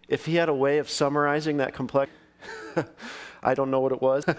If he had a way of summarizing that complex, I don't know what it was.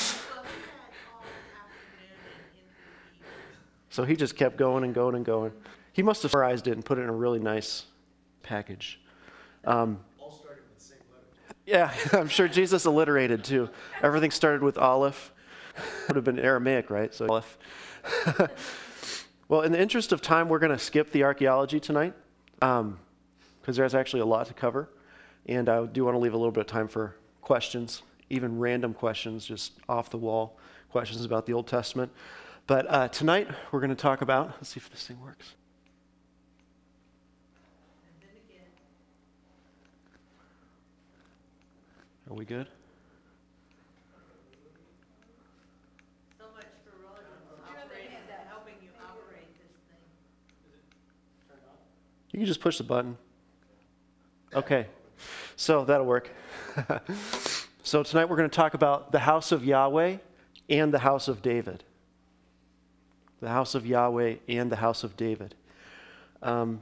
So he just kept going and going and going. He must have summarized it and put it in a really nice package. All started with the same letter. Yeah, I'm sure Jesus alliterated too. Everything started with Aleph. Would have been Aramaic, right? So Aleph. Well, in the interest of time, we're going to skip the archaeology tonight because there's actually a lot to cover. And I do want to leave a little bit of time for questions, even random questions, just off the wall questions about the Old Testament. But tonight, we're going to talk about, let's see if this thing works. Are we good? So much for Roland helping you operate this thing. You can just push the button. Okay, so that'll work. So tonight we're going to talk about the house of Yahweh and the house of David. The house of Yahweh and the house of David. And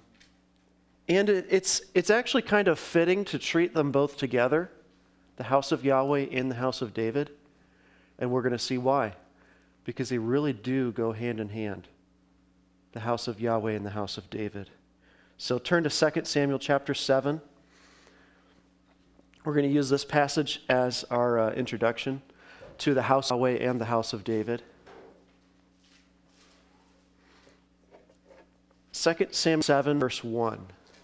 it's actually kind of fitting to treat them both together, the house of Yahweh and the house of David. And we're going to see why. Because they really do go hand in hand, the house of Yahweh and the house of David. So turn to 2 Samuel chapter 7. We're going to use this passage as our introduction to the house of Yahweh and the house of David. 2 Samuel 7, verse 1.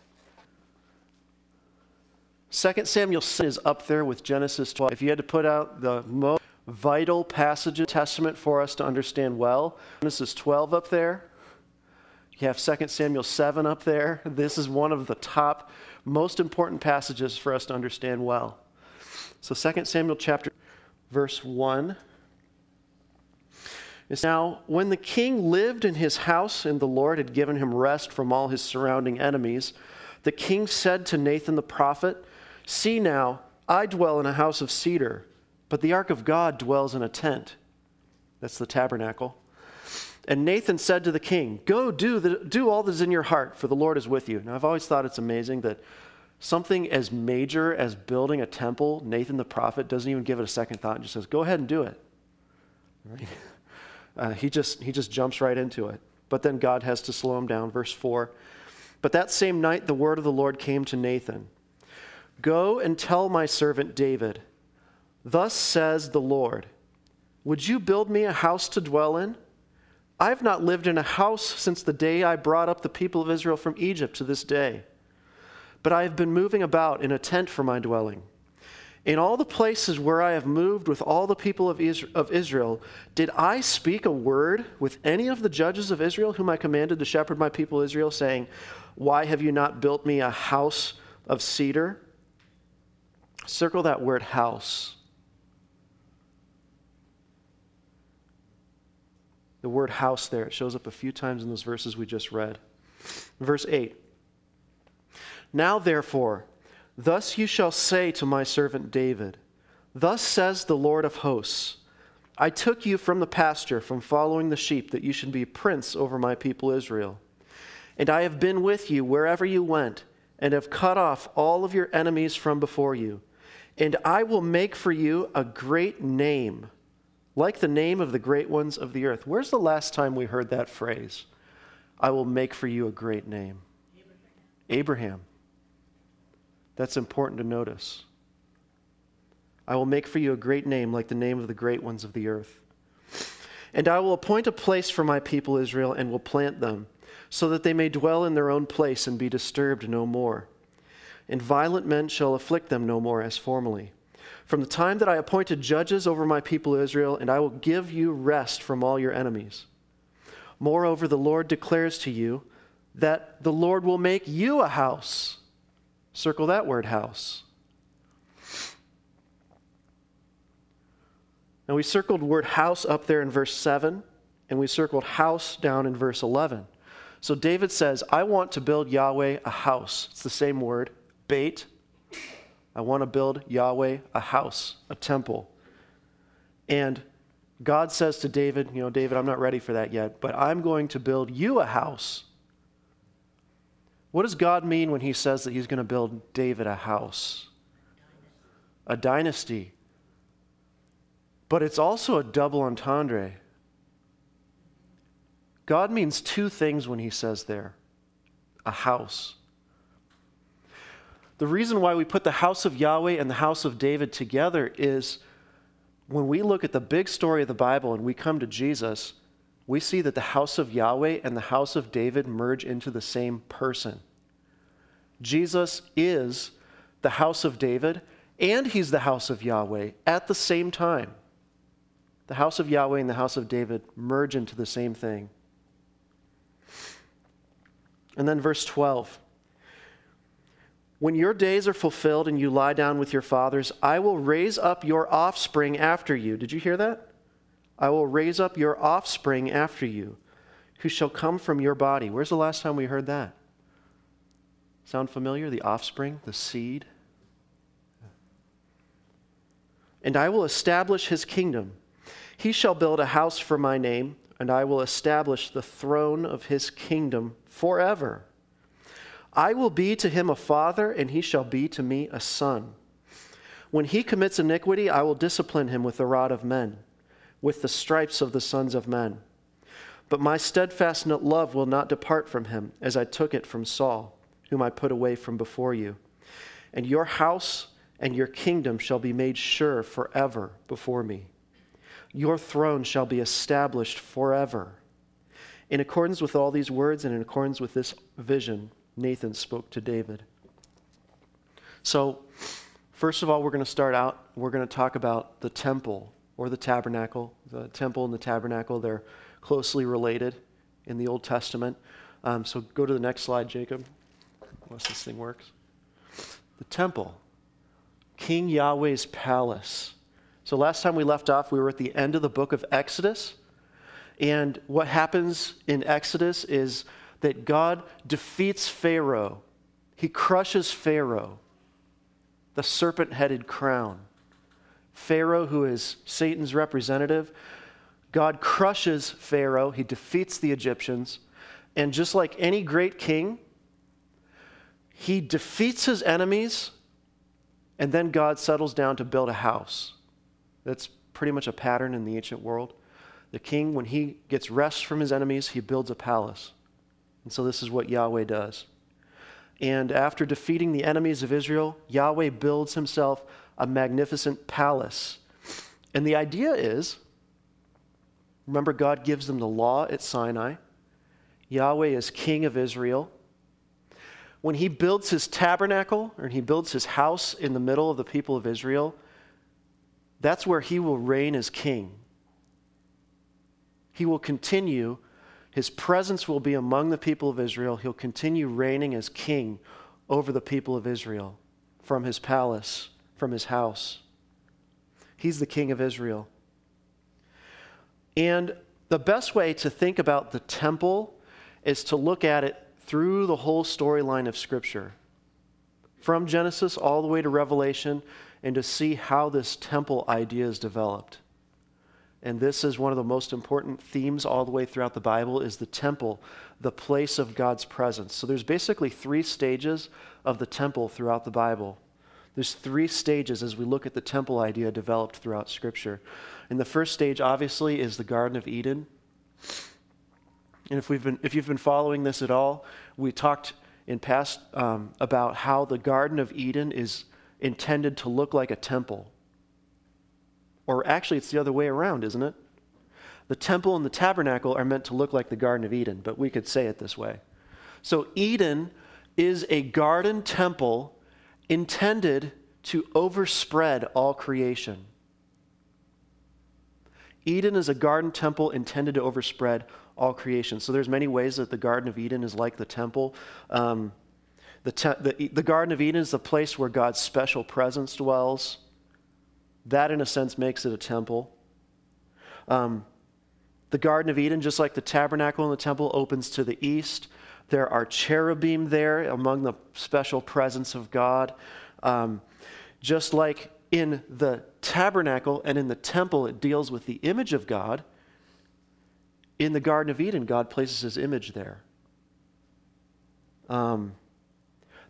2 Samuel 7 is up there with Genesis 12. If you had to put out the most vital passage of the Testament for us to understand well, Genesis 12 up there. You have 2 Samuel 7 up there. This is one of the top, most important passages for us to understand well. So 2 Samuel chapter, verse 1. Now, when the king lived in his house and the Lord had given him rest from all his surrounding enemies, the king said to Nathan the prophet, "See now, I dwell in a house of cedar, but the ark of God dwells in a tent." That's the tabernacle. And Nathan said to the king, "Go do all that is in your heart, for the Lord is with you." Now, I've always thought it's amazing that something as major as building a temple, Nathan the prophet doesn't even give it a second thought and just says, "Go ahead and do it." Right? He just jumps right into it. But then God has to slow him down. Verse 4. But that same night the word of the Lord came to Nathan. "Go and tell my servant David, thus says the Lord, would you build me a house to dwell in? I have not lived in a house since the day I brought up the people of Israel from Egypt to this day. But I have been moving about in a tent for my dwelling. In all the places where I have moved with all the people of Israel, did I speak a word with any of the judges of Israel whom I commanded to shepherd my people Israel, saying, why have you not built me a house of cedar?" Circle that word house. The word house there, it shows up a few times in those verses we just read. Verse 8. "Now therefore, thus you shall say to my servant David, thus says the Lord of hosts, I took you from the pasture, from following the sheep, that you should be prince over my people Israel. And I have been with you wherever you went, and have cut off all of your enemies from before you. And I will make for you a great name, like the name of the great ones of the earth." Where's the last time we heard that phrase? I will make for you a great name. Abraham. That's important to notice. I will make for you a great name like the name of the great ones of the earth. "And I will appoint a place for my people Israel and will plant them, so that they may dwell in their own place and be disturbed no more. And violent men shall afflict them no more as formerly. From the time that I appointed judges over my people Israel, and I will give you rest from all your enemies. Moreover, the Lord declares to you that the Lord will make you a house." Circle that word, house. Now we circled word house up there in verse 7, and we circled house down in verse 11. So David says, I want to build Yahweh a house. It's the same word, beit. I want to build Yahweh a house, a temple. And God says to David, David, I'm not ready for that yet, but I'm going to build you a house. What does God mean when he says that he's going to build David a house? A dynasty. But it's also a double entendre. God means two things when he says there. A house. The reason why we put the house of Yahweh and the house of David together is when we look at the big story of the Bible and we come to Jesus, we see that the house of Yahweh and the house of David merge into the same person. Jesus is the house of David and he's the house of Yahweh at the same time. The house of Yahweh and the house of David merge into the same thing. And then verse 12. When your days are fulfilled and you lie down with your fathers, I will raise up your offspring after you. Did you hear that? I will raise up your offspring after you, who shall come from your body. Where's the last time we heard that? Sound familiar? The offspring, the seed. And I will establish his kingdom. He shall build a house for my name, and I will establish the throne of his kingdom forever. I will be to him a father, and he shall be to me a son. When he commits iniquity, I will discipline him with the rod of men, with the stripes of the sons of men. But my steadfast love will not depart from him, as I took it from Saul, whom I put away from before you. And your house and your kingdom shall be made sure forever before me. Your throne shall be established forever. In accordance with all these words and in accordance with this vision, Nathan spoke to David. So, first of all, we're going to talk about the temple or the tabernacle. The temple and the tabernacle, they're closely related in the Old Testament. So go to the next slide, Jacob, unless this thing works. The temple, King Yahweh's palace. So last time we left off, we were at the end of the book of Exodus. And what happens in Exodus is that God defeats Pharaoh. He crushes Pharaoh, the serpent-headed crown. Pharaoh, who is Satan's representative, God crushes Pharaoh. He defeats the Egyptians. And just like any great king, he defeats his enemies, and then God settles down to build a house. That's pretty much a pattern in the ancient world. The king, when he gets rest from his enemies, he builds a palace. And so this is what Yahweh does. And after defeating the enemies of Israel, Yahweh builds himself a magnificent palace. And the idea is, remember, God gives them the law at Sinai. Yahweh is king of Israel. When he builds his tabernacle, or he builds his house in the middle of the people of Israel, that's where he will reign as king. He will continue, his presence will be among the people of Israel. He'll continue reigning as king over the people of Israel from his palace, from his house. He's the king of Israel. And the best way to think about the temple is to look at it through the whole storyline of Scripture, from Genesis all the way to Revelation, and to see how this temple idea is developed. And this is one of the most important themes all the way throughout the Bible, is the temple, the place of God's presence. So there's basically 3 stages of the temple throughout the Bible. There's 3 stages as we look at the temple idea developed throughout Scripture. And the first stage, obviously, is the Garden of Eden. And if you've been following this at all, we talked in past about how the Garden of Eden is intended to look like a temple. Or actually, it's the other way around, isn't it? The temple and the tabernacle are meant to look like the Garden of Eden, but we could say it this way. So Eden is a garden temple intended to overspread all creation. Eden is a garden temple intended to overspread all creation. So there's many ways that the Garden of Eden is like the temple. The Garden of Eden is the place where God's special presence dwells. That, in a sense, makes it a temple. The Garden of Eden, just like the tabernacle and the temple, opens to the east. There are cherubim there among the special presence of God. Just like in the tabernacle and in the temple, it deals with the image of God. In the Garden of Eden, God places his image there.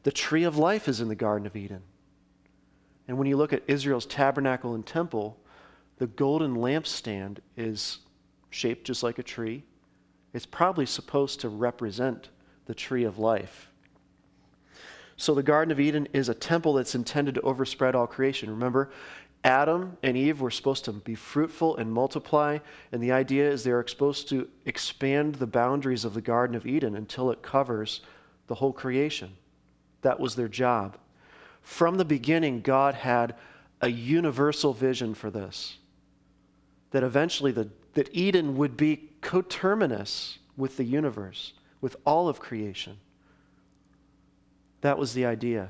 The tree of life is in the Garden of Eden. And when you look at Israel's tabernacle and temple, the golden lampstand is shaped just like a tree. It's probably supposed to represent the tree of life. So the Garden of Eden is a temple that's intended to overspread all creation. Remember, Adam and Eve were supposed to be fruitful and multiply, and the idea is they're supposed to expand the boundaries of the Garden of Eden until it covers the whole creation. That was their job. From the beginning, God had a universal vision for this, that eventually that Eden would be coterminous with the universe, with all of creation. That was the idea.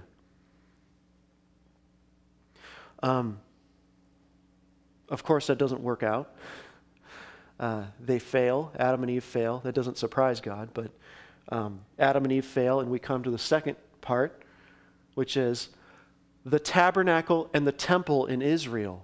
Of course, that doesn't work out. They fail. Adam and Eve fail. That doesn't surprise God, but Adam and Eve fail, and we come to the second part, which is the tabernacle and the temple in Israel.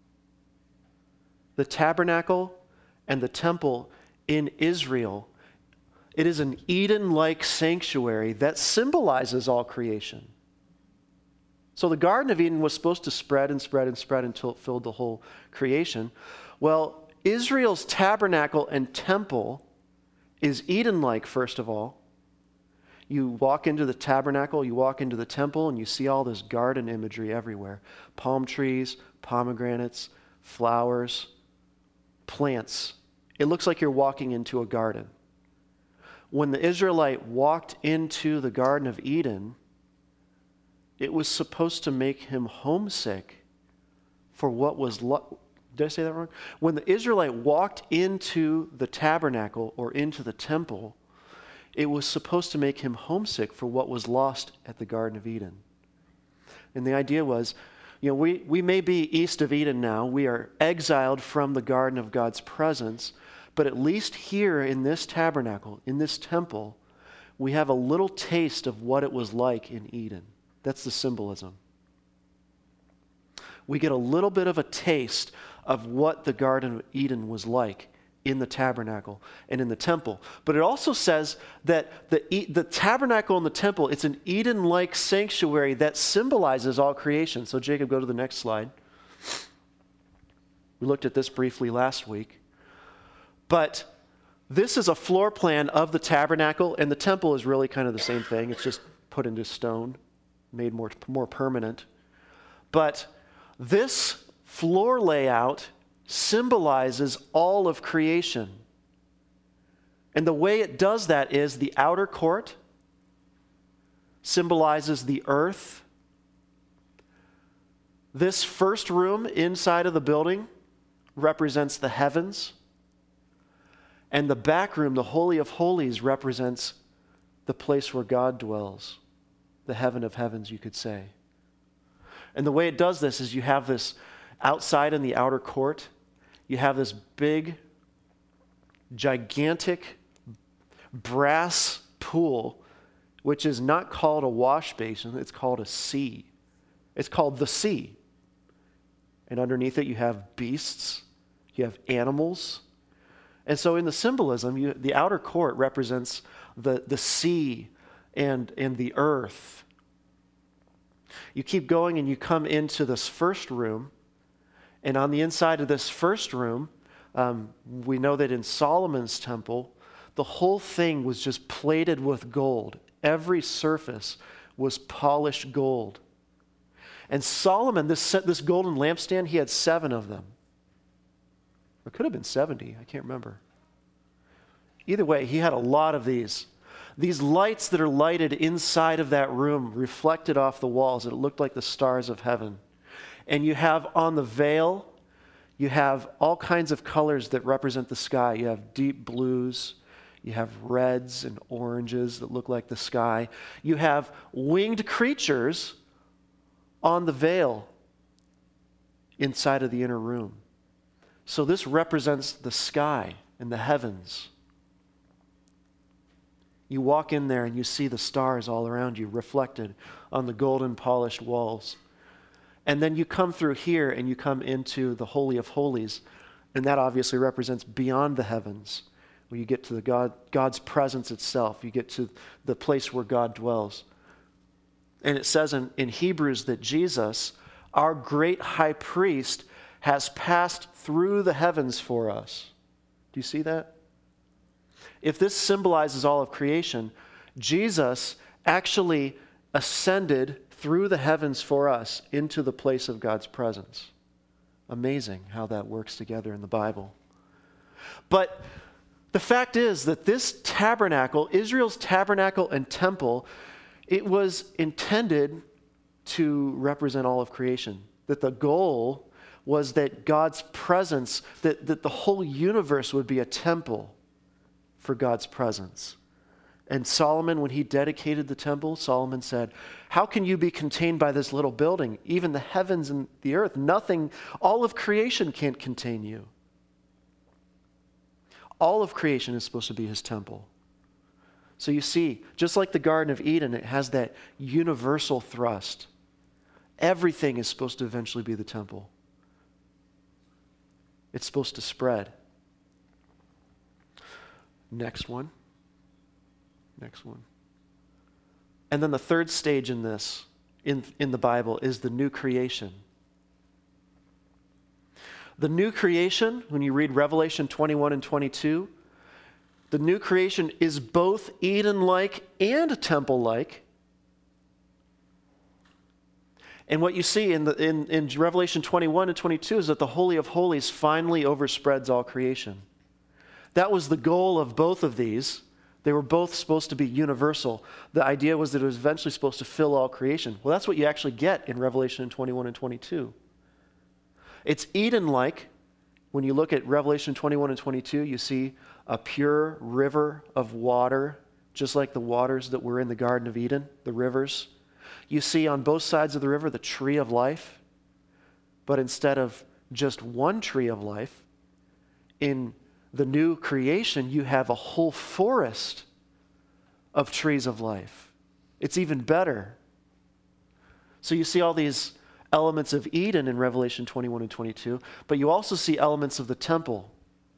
The tabernacle and the temple in Israel. It is an Eden-like sanctuary that symbolizes all creation. So the Garden of Eden was supposed to spread and spread and spread until it filled the whole creation. Well, Israel's tabernacle and temple is Eden-like, first of all. You walk into the tabernacle, you walk into the temple, and you see all this garden imagery everywhere. Palm trees, pomegranates, flowers, plants. It looks like you're walking into a garden. When the Israelite walked into the Garden of Eden, it was supposed to make him homesick for what was... Did I say that wrong? When the Israelite walked into the tabernacle or into the temple, it was supposed to make him homesick for what was lost at the Garden of Eden. And the idea was, we may be east of Eden now. We are exiled from the garden of God's presence. But at least here in this tabernacle, in this temple, we have a little taste of what it was like in Eden. That's the symbolism. We get a little bit of a taste of what the Garden of Eden was like in the tabernacle and in the temple. But it also says that the tabernacle and the temple, it's an Eden-like sanctuary that symbolizes all creation. So Jacob, go to the next slide. We looked at this briefly last week. But this is a floor plan of the tabernacle, and the temple is really kind of the same thing. It's just put into stone, made more permanent. But this floor layout symbolizes all of creation. And the way it does that is the outer court symbolizes the earth. This first room inside of the building represents the heavens. And the back room, the Holy of Holies, represents the place where God dwells, the heaven of heavens, you could say. And the way it does this is you have this outside in the outer court, you have this big, gigantic brass pool, which is not called a wash basin, it's called a sea. It's called the sea. And underneath it you have beasts, you have animals. And so in the symbolism, the outer court represents the sea and the earth. You keep going and you come into this first room. And on the inside of this first room, we know that in Solomon's temple, the whole thing was just plated with gold. Every surface was polished gold. And Solomon, this golden lampstand, he had 7 of them. Or it could have been 70. I can't remember. Either way, he had a lot of these. These lights that are lighted inside of that room reflected off the walls. It looked like the stars of heaven. And you have on the veil, you have all kinds of colors that represent the sky. You have deep blues. You have reds and oranges that look like the sky. You have winged creatures on the veil inside of the inner room. So this represents the sky and the heavens. You walk in there and you see the stars all around you reflected on the golden polished walls. And then you come through here and you come into the Holy of Holies, and that obviously represents beyond the heavens, where you get to God's presence itself. You get to the place where God dwells. And it says in Hebrews that Jesus, our great high priest, has passed through the heavens for us. Do you see that? If this symbolizes all of creation, Jesus actually ascended through the heavens for us into the place of God's presence. Amazing how that works together in the Bible. But the fact is that this tabernacle, Israel's tabernacle and temple, it was intended to represent all of creation. That the goal was that God's presence, that the whole universe would be a temple for God's presence. And Solomon, when he dedicated the temple, Solomon said, how can you be contained by this little building? Even the heavens and the earth, nothing, all of creation can't contain you. All of creation is supposed to be his temple. So you see, just like the Garden of Eden, it has that universal thrust. Everything is supposed to eventually be the temple. It's supposed to spread. Next one. And then the third stage in this, in the Bible, is the new creation. The new creation, when you read Revelation 21 and 22, the new creation is both Eden-like and temple-like. And what you see in Revelation 21 and 22 is that the Holy of Holies finally overspreads all creation. That was the goal of both of these. They were both supposed to be universal. The idea was that it was eventually supposed to fill all creation. Well, that's what you actually get in Revelation 21 and 22. It's Eden-like. When you look at Revelation 21 and 22, you see a pure river of water, just like the waters that were in the Garden of Eden, the rivers. You see on both sides of the river the tree of life, but instead of just one tree of life, in the new creation, you have a whole forest of trees of life. It's even better. So you see all these elements of Eden in Revelation 21 and 22, but you also see elements of the temple.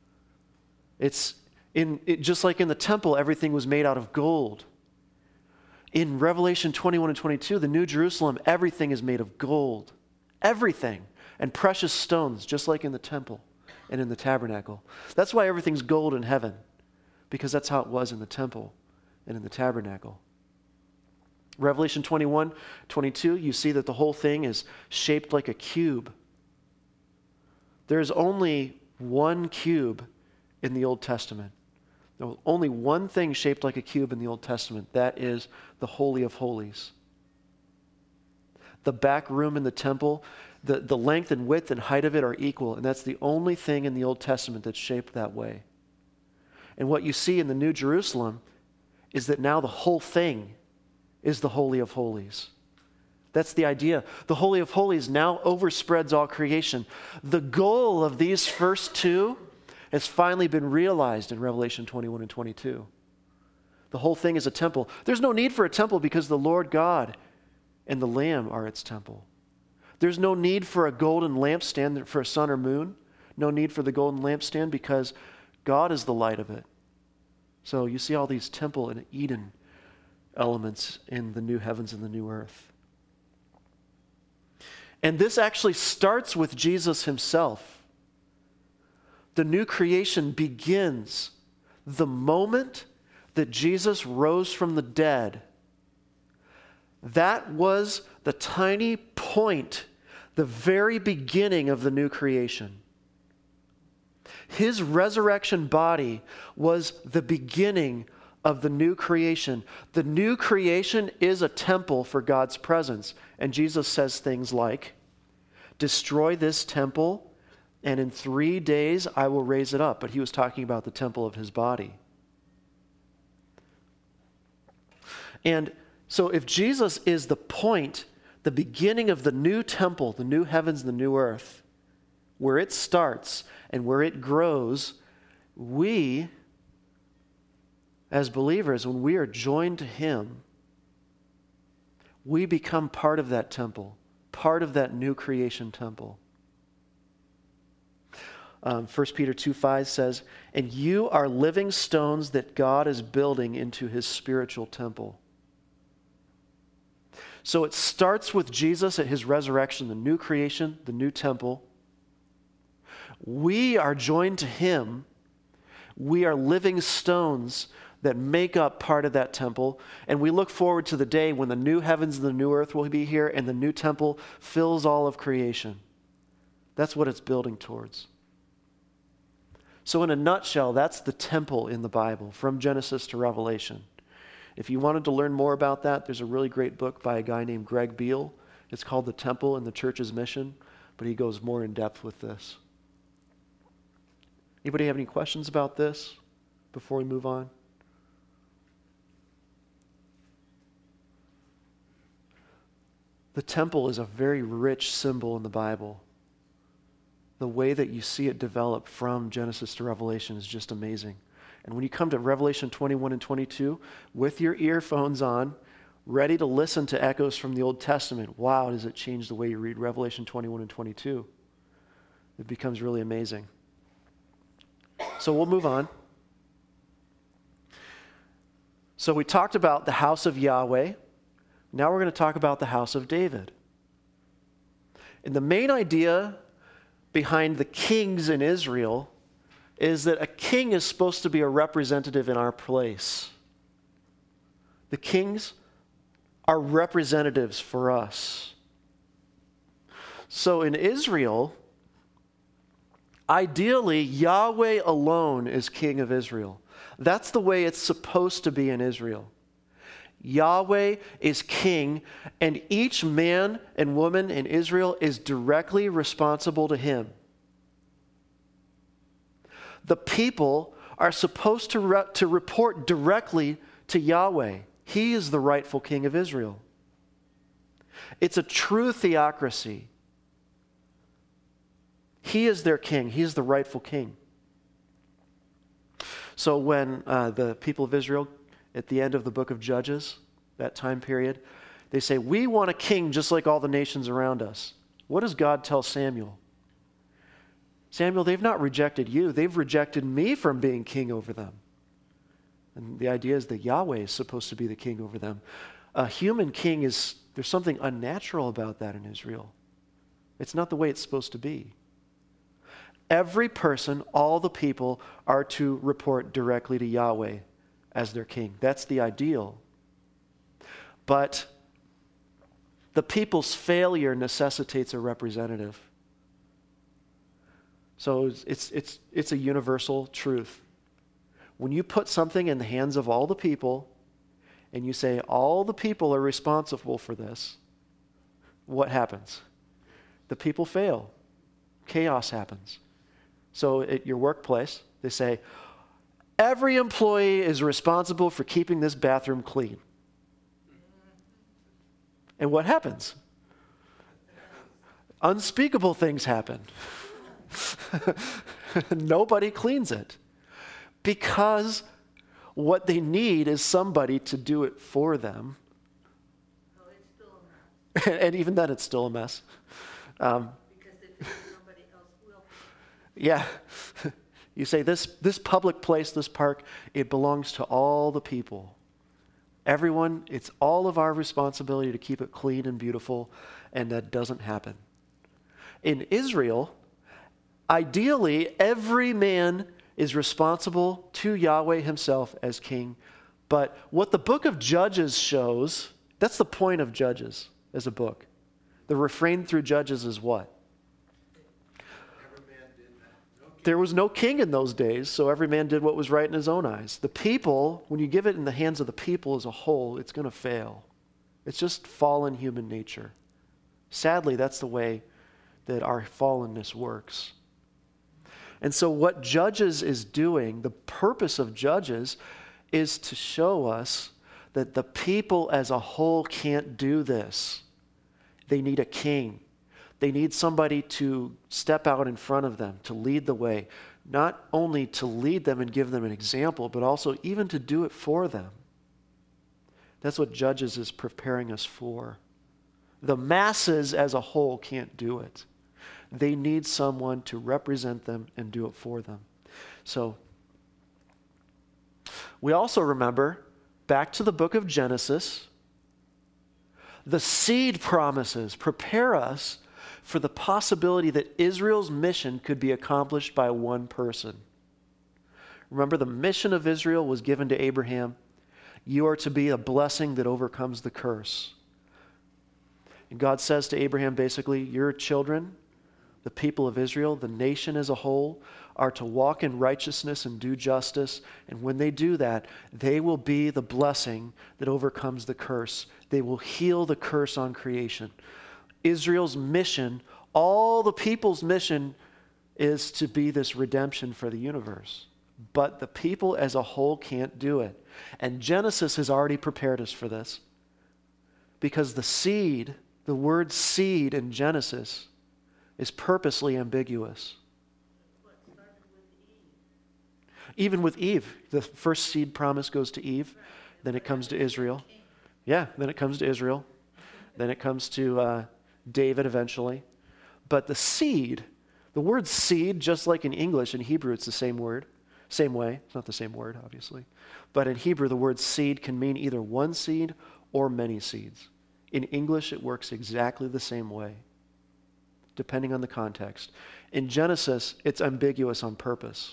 Just like in the temple, everything was made out of gold. In Revelation 21 and 22, the New Jerusalem, everything is made of gold. Everything. And precious stones, just like in the temple and in the tabernacle. That's why everything's gold in heaven, because that's how it was in the temple and in the tabernacle. Revelation 21, 22, you see that the whole thing is shaped like a cube. There's only one cube in the Old Testament. There's only one thing shaped like a cube in the Old Testament. That is the Holy of Holies. The back room in the temple, the length and width and height of it are equal, and that's the only thing in the Old Testament that's shaped that way. And what you see in the New Jerusalem is that now the whole thing is the Holy of Holies. That's the idea. The Holy of Holies now overspreads all creation. The goal of these first two has finally been realized in Revelation 21 and 22. The whole thing is a temple. There's no need for a temple because the Lord God and the Lamb are its temple. There's no need for a golden lampstand for a sun or moon. No need for the golden lampstand because God is the light of it. So you see all these temple and Eden elements in the new heavens and the new earth. And this actually starts with Jesus himself. The new creation begins the moment that Jesus rose from the dead. That was the tiny point, the very beginning of the new creation. His resurrection body was the beginning of the new creation. The new creation is a temple for God's presence. And Jesus says things like, destroy this temple, and in 3 days I will raise it up. But he was talking about the temple of his body. And so if Jesus is the point, the beginning of the new temple, the new heavens and the new earth, where it starts and where it grows, we, as believers, when we are joined to him, we become part of that temple, part of that new creation temple. 1 Peter 2:5 says, and you are living stones that God is building into his spiritual temple. So it starts with Jesus at his resurrection, the new creation, the new temple. We are joined to him. We are living stones that make up part of that temple. And we look forward to the day when the new heavens and the new earth will be here and the new temple fills all of creation. That's what it's building towards. So in a nutshell, that's the temple in the Bible, from Genesis to Revelation. If you wanted to learn more about that, there's a really great book by a guy named Greg Beale. It's called The Temple and the Church's Mission, but he goes more in depth with this. Anybody have any questions about this before we move on? The temple is a very rich symbol in the Bible. The way that you see it develop from Genesis to Revelation is just amazing. And when you come to Revelation 21 and 22, with your earphones on, ready to listen to echoes from the Old Testament, wow, does it change the way you read Revelation 21 and 22. It becomes really amazing. So we'll move on. So we talked about the house of Yahweh. Now we're going to talk about the house of David. And the main idea behind the kings in Israel is that a king is supposed to be a representative in our place. The kings are representatives for us. So in Israel, ideally, Yahweh alone is king of Israel. That's the way it's supposed to be in Israel. Yahweh is king, and each man and woman in Israel is directly responsible to him. The people are supposed to report directly to Yahweh. He is the rightful king of Israel. It's a true theocracy. He is their king. He is the rightful king. So when the people of Israel, at the end of the book of Judges, that time period, they say, we want a king just like all the nations around us. What does God tell Samuel? Samuel, they've not rejected you. They've rejected me from being king over them. And the idea is that Yahweh is supposed to be the king over them. A human king there's something unnatural about that in Israel. It's not the way it's supposed to be. Every person, all the people, are to report directly to Yahweh as their king. That's the ideal. But the people's failure necessitates a representative. So it's a universal truth. When you put something in the hands of all the people, and you say all the people are responsible for this, what happens? The people fail. Chaos happens. So at your workplace, they say, every employee is responsible for keeping this bathroom clean. And what happens? Unspeakable things happen. Nobody cleans it. Because what they need is somebody to do it for them. Oh, it's still a mess. And even then, it's still a mess. Because they figure somebody else will. Yeah. You say, this public place, this park, it belongs to all the people. Everyone, it's all of our responsibility to keep it clean and beautiful, and that doesn't happen. In Israel, ideally, every man is responsible to Yahweh himself as king. But what the book of Judges shows, that's the point of Judges as a book. The refrain through Judges is what? There was no king in those days, so every man did what was right in his own eyes. The people, when you give it in the hands of the people as a whole, it's going to fail. It's just fallen human nature. Sadly, that's the way that our fallenness works. And so what Judges is doing, the purpose of Judges, is to show us that the people as a whole can't do this. They need a king. They need somebody to step out in front of them, to lead the way. Not only to lead them and give them an example, but also even to do it for them. That's what Judges is preparing us for. The masses as a whole can't do it. They need someone to represent them and do it for them. So, we also remember, back to the book of Genesis, The seed promises prepare us for the possibility that Israel's mission could be accomplished by one person. Remember, the mission of Israel was given to Abraham. You are to be a blessing that overcomes the curse. And God says to Abraham, basically, your children, the people of Israel, the nation as a whole, are to walk in righteousness and do justice. And when they do that, they will be the blessing that overcomes the curse. They will heal the curse on creation. Israel's mission, all the people's mission, is to be this redemption for the universe. But the people as a whole can't do it. And Genesis has already prepared us for this. Because the seed, the word seed in Genesis, is purposely ambiguous. Even with Eve, the first seed promise goes to Eve, then it comes to Israel. Yeah, then it comes to Israel. Then it comes to David eventually. But the seed, the word seed, just like in English, in Hebrew it's the same word, same way. It's not the same word, obviously. But in Hebrew, the word seed can mean either one seed or many seeds. In English, it works exactly the same way, depending on the context. In Genesis, it's ambiguous on purpose.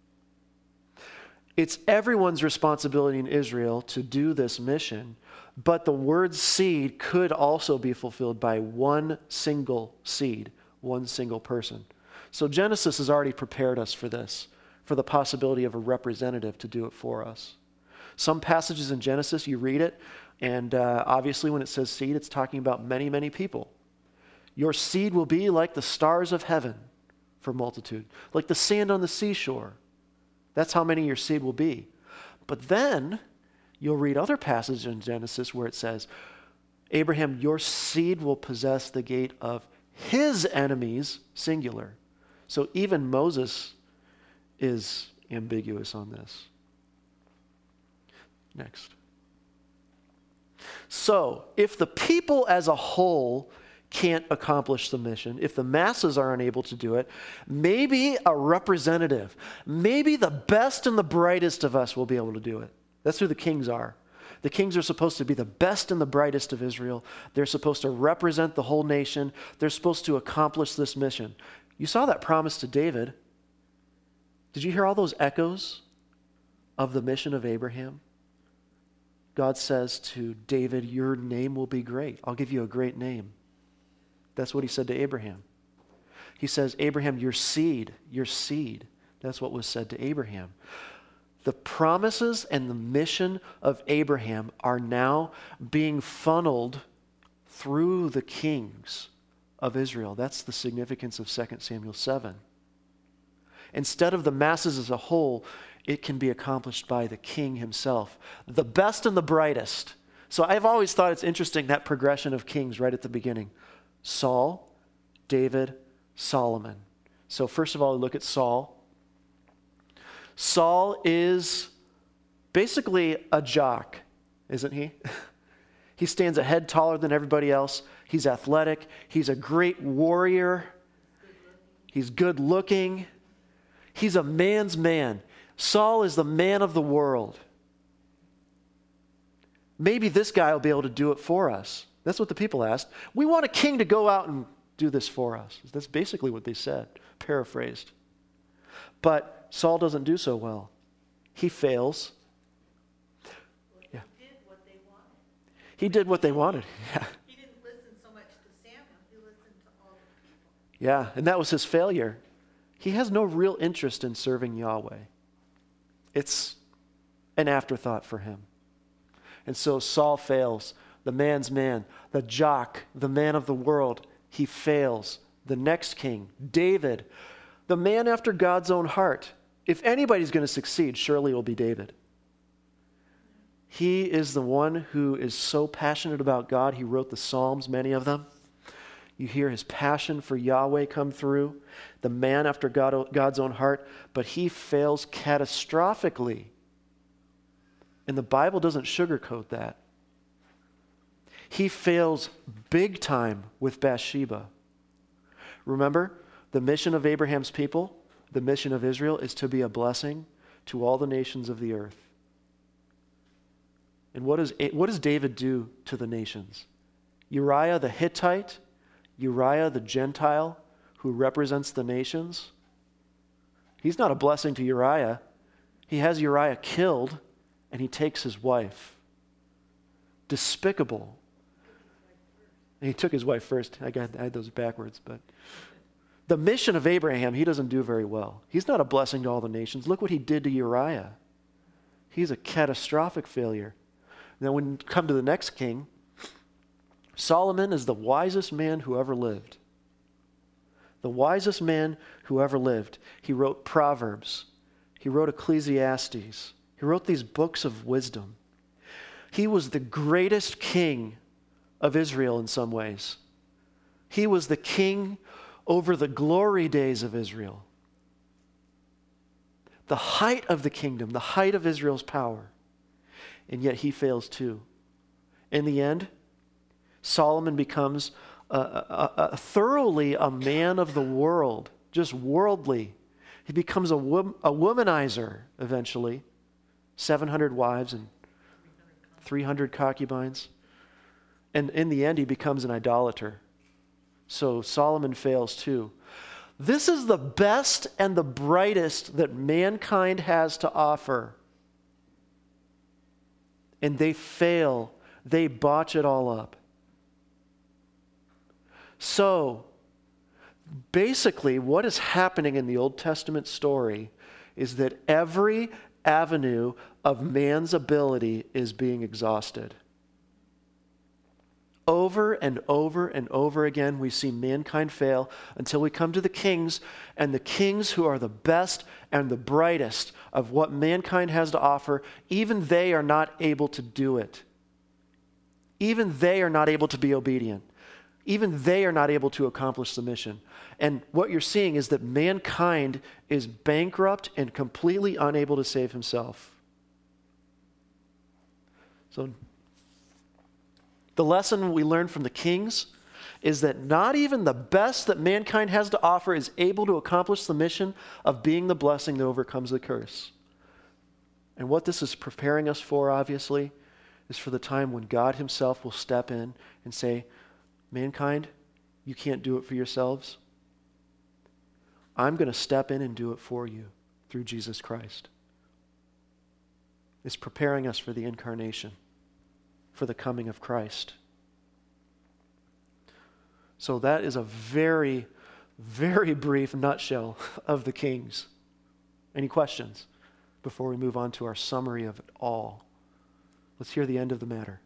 It's everyone's responsibility in Israel to do this mission, but the word seed could also be fulfilled by one single seed, one single person. So Genesis has already prepared us for this, for the possibility of a representative to do it for us. Some passages in Genesis, you read it, and obviously when it says seed, it's talking about many, many people. Your seed will be like the stars of heaven for multitude, like the sand on the seashore. That's how many your seed will be. But then you'll read other passages in Genesis where it says, Abraham, your seed will possess the gate of his enemies, singular. So even Moses is ambiguous on this. Next. So, if the people as a whole can't accomplish the mission, if the masses are unable to do it, maybe a representative, maybe the best and the brightest of us will be able to do it. That's who the kings are. The kings are supposed to be the best and the brightest of Israel. They're supposed to represent the whole nation. They're supposed to accomplish this mission. You saw that promise to David. Did you hear all those echoes of the mission of Abraham? God says to David, your name will be great. I'll give you a great name. That's what he said to Abraham. He says, Abraham, your seed. That's what was said to Abraham. The promises and the mission of Abraham are now being funneled through the kings of Israel. That's the significance of 2 Samuel 7. Instead of the masses as a whole, it can be accomplished by the king himself, the best and the brightest. So I've always thought it's interesting, that progression of kings right at the beginning. Saul, David, Solomon. So first of all, look at Saul. Saul is basically a jock, isn't he? He stands a head taller than everybody else. He's athletic. He's a great warrior. He's good looking. He's a man's man. Saul is the man of the world. Maybe this guy will be able to do it for us. That's what the people asked. We want a king to go out and do this for us. That's basically what they said, paraphrased. But Saul doesn't do so well. He fails. Yeah. He did what they wanted. He did what they wanted. Yeah. He didn't listen so much to Samuel, he listened to all the people. Yeah, and that was his failure. He has no real interest in serving Yahweh. It's an afterthought for him. And so Saul fails. The man's man, the jock, the man of the world, he fails. The next king, David, the man after God's own heart. If anybody's going to succeed, surely it will be David. He is the one who is so passionate about God. He wrote the Psalms, many of them. You hear his passion for Yahweh come through, the man after God's own heart, but he fails catastrophically. And the Bible doesn't sugarcoat that. He fails big time with Bathsheba. Remember, the mission of Abraham's people, the mission of Israel, is to be a blessing to all the nations of the earth. And what does David do to the nations? Uriah the Hittite, Uriah the Gentile, who represents the nations. He's not a blessing to Uriah. He has Uriah killed, and he takes his wife. Despicable. And he took his wife first. I had those backwards, but the mission of Abraham, he doesn't do very well. He's not a blessing to all the nations. Look what he did to Uriah. He's a catastrophic failure. Now, when you come to the next king, Solomon is the wisest man who ever lived. The wisest man who ever lived. He wrote Proverbs. He wrote Ecclesiastes. He wrote these books of wisdom. He was the greatest king of Israel in some ways. He was the king over the glory days of Israel. The height of the kingdom, the height of Israel's power. And yet he fails too. In the end, Solomon becomes thoroughly a man of the world, just worldly. He becomes a womanizer eventually. 700 wives and 300 concubines. And in the end, he becomes an idolater. So Solomon fails too. This is the best and the brightest that mankind has to offer. And they fail. They botch it all up. So, basically, what is happening in the Old Testament story is that every avenue of man's ability is being exhausted. Over and over and over again, we see mankind fail until we come to the kings, and the kings who are the best and the brightest of what mankind has to offer, even they are not able to do it. Even they are not able to be obedient. Even they are not able to accomplish the mission. And what you're seeing is that mankind is bankrupt and completely unable to save himself. So, the lesson we learn from the kings is that not even the best that mankind has to offer is able to accomplish the mission of being the blessing that overcomes the curse. And what this is preparing us for, obviously, is for the time when God himself will step in and say, mankind, you can't do it for yourselves. I'm going to step in and do it for you through Jesus Christ. It's preparing us for the incarnation, for the coming of Christ. So that is a very, very brief nutshell of the kings. Any questions before we move on to our summary of it all? Let's hear the end of the matter.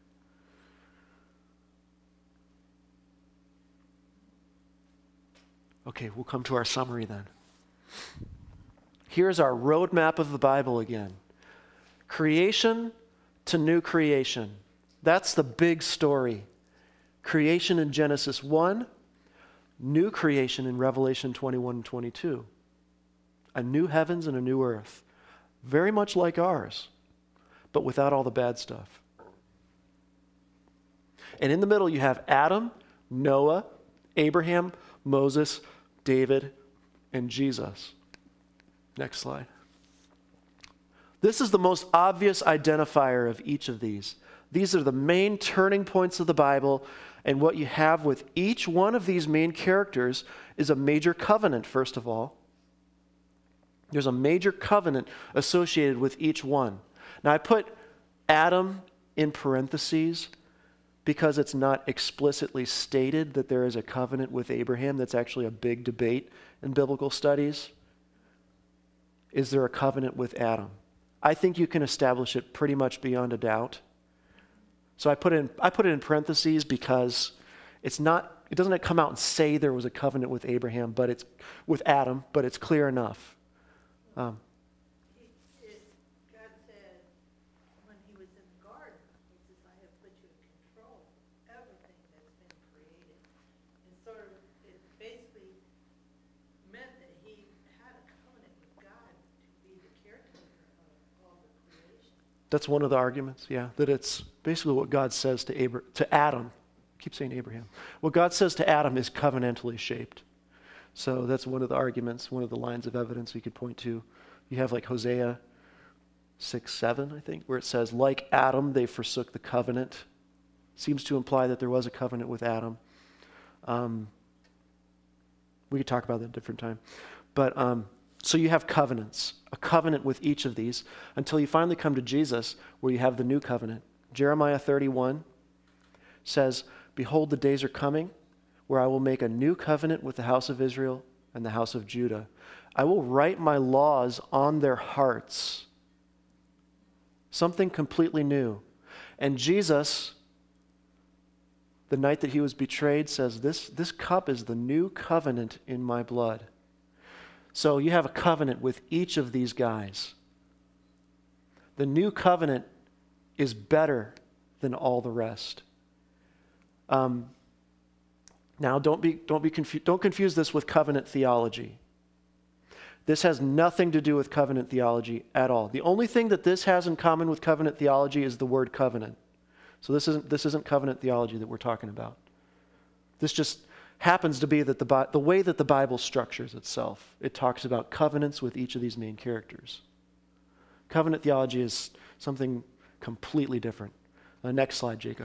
Okay, we'll come to our summary then. Here's our roadmap of the Bible again. Creation to new creation. That's the big story. Creation in Genesis 1, new creation in Revelation 21 and 22. A new heavens and a new earth. Very much like ours, but without all the bad stuff. And in the middle you have Adam, Noah, Abraham, Moses, David, and Jesus. Next slide. This is the most obvious identifier of each of these. These are the main turning points of the Bible, and what you have with each one of these main characters is a major covenant, first of all. There's a major covenant associated with each one. Now, I put Adam in parentheses because it's not explicitly stated that there is a covenant with Abraham. That's actually a big debate in biblical studies. Is there a covenant with Adam? I think you can establish it pretty much beyond a doubt. So I put it in parentheses because it doesn't come out and say there was a covenant with Abraham, but it's with Adam, but it's clear enough. God said when he was in the garden, he says, I have put you in control of everything that's been created. And sort of, it basically meant that he had a covenant with God to be the caretaker of all the creation. That's one of the arguments, yeah, that it's basically what God says to Adam. I keep saying Abraham. What God says to Adam is covenantally shaped. So that's one of the arguments, one of the lines of evidence we could point to. You have like Hosea 6:7, I think, where it says, like Adam, they forsook the covenant Seems to imply that there was a covenant with Adam. We could talk about that at a different time. But so you have covenants, a covenant with each of these, until you finally come to Jesus, where you have the new covenant. Jeremiah 31 says, "Behold, the days are coming where I will make a new covenant with the house of Israel and the house of Judah. I will write my laws on their hearts." Something completely new. And Jesus, the night that he was betrayed, says, this cup is the new covenant in my blood. So you have a covenant with each of these guys. The new covenant is better than all the rest. Now, don't confuse this with covenant theology. This has nothing to do with covenant theology at all. The only thing that this has in common with covenant theology is the word covenant. So this isn't covenant theology that we're talking about. This just happens to be that the way that the Bible structures itself. It talks about covenants with each of these main characters. Covenant theology is something completely different. Next slide, Jacob.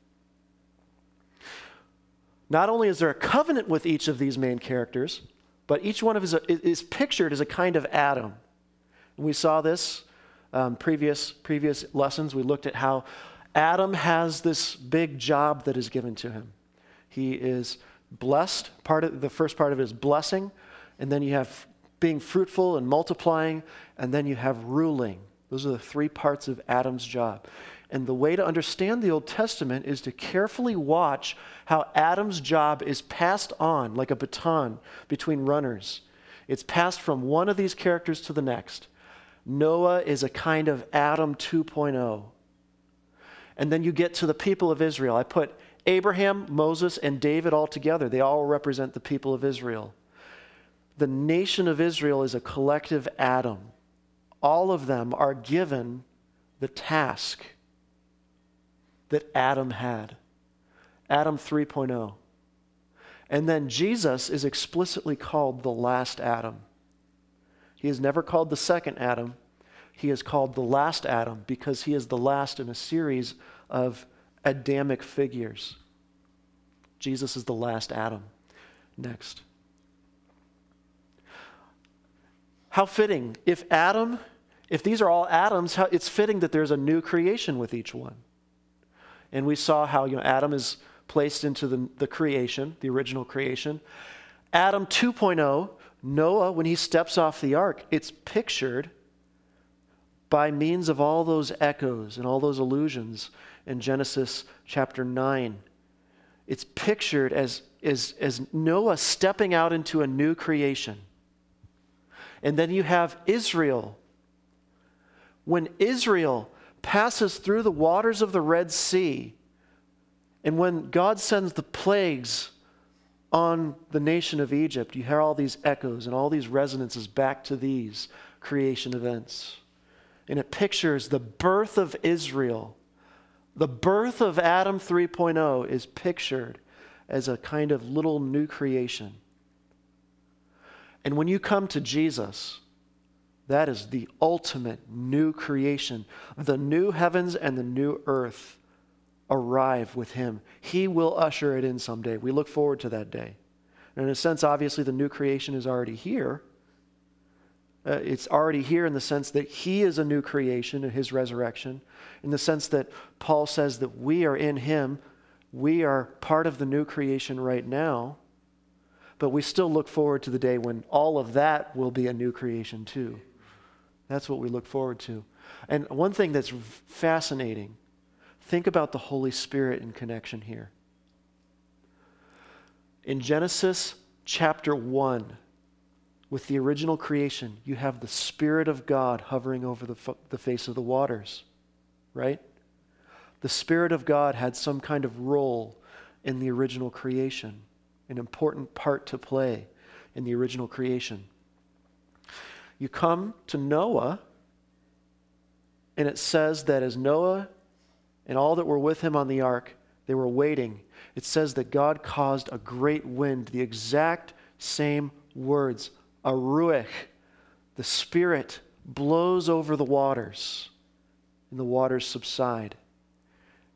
Not only is there a covenant with each of these main characters, but each one of is pictured as a kind of Adam. And we saw this previous lessons. We looked at how Adam has this big job that is given to him. He is blessed. The first part of it is blessing, and then you have being fruitful and multiplying, and then you have ruling. Those are the three parts of Adam's job. And the way to understand the Old Testament is to carefully watch how Adam's job is passed on like a baton between runners. It's passed from one of these characters to the next. Noah is a kind of Adam 2.0. And then you get to the people of Israel. I put Abraham, Moses, and David all together. They all represent the people of Israel. The nation of Israel is a collective Adam. All of them are given the task that Adam had. Adam 3.0. And then Jesus is explicitly called the last Adam. He is never called the second Adam. He is called the last Adam because he is the last in a series of Adamic figures. Jesus is the last Adam. Next. How fitting. If these are all Adams, it's fitting that there's a new creation with each one. And we saw how Adam is placed into the creation, the original creation. Adam 2.0, Noah, when he steps off the ark, it's pictured by means of all those echoes and all those allusions in Genesis chapter 9. It's pictured as Noah stepping out into a new creation. And then you have Israel. When Israel passes through the waters of the Red Sea, and when God sends the plagues on the nation of Egypt, you hear all these echoes and all these resonances back to these creation events. And it pictures the birth of Israel. The birth of Adam 3.0 is pictured as a kind of little new creation. And when you come to Jesus, that is the ultimate new creation. The new heavens and the new earth arrive with him. He will usher it in someday. We look forward to that day. And in a sense, obviously, the new creation is already here. It's already here in the sense that he is a new creation in his resurrection, in the sense that Paul says that we are in him. We are part of the new creation right now, but we still look forward to the day when all of that will be a new creation too. That's what we look forward to. And one thing that's fascinating, think about the Holy Spirit in connection here. In Genesis chapter 1, with the original creation, you have the Spirit of God hovering over the face of the waters, right? The Spirit of God had some kind of role in the original creation, an important part to play in the original creation. You come to Noah, and it says that as Noah and all that were with him on the ark, they were waiting. It says that God caused a great wind, the exact same words, a ruach. The Spirit blows over the waters, and the waters subside.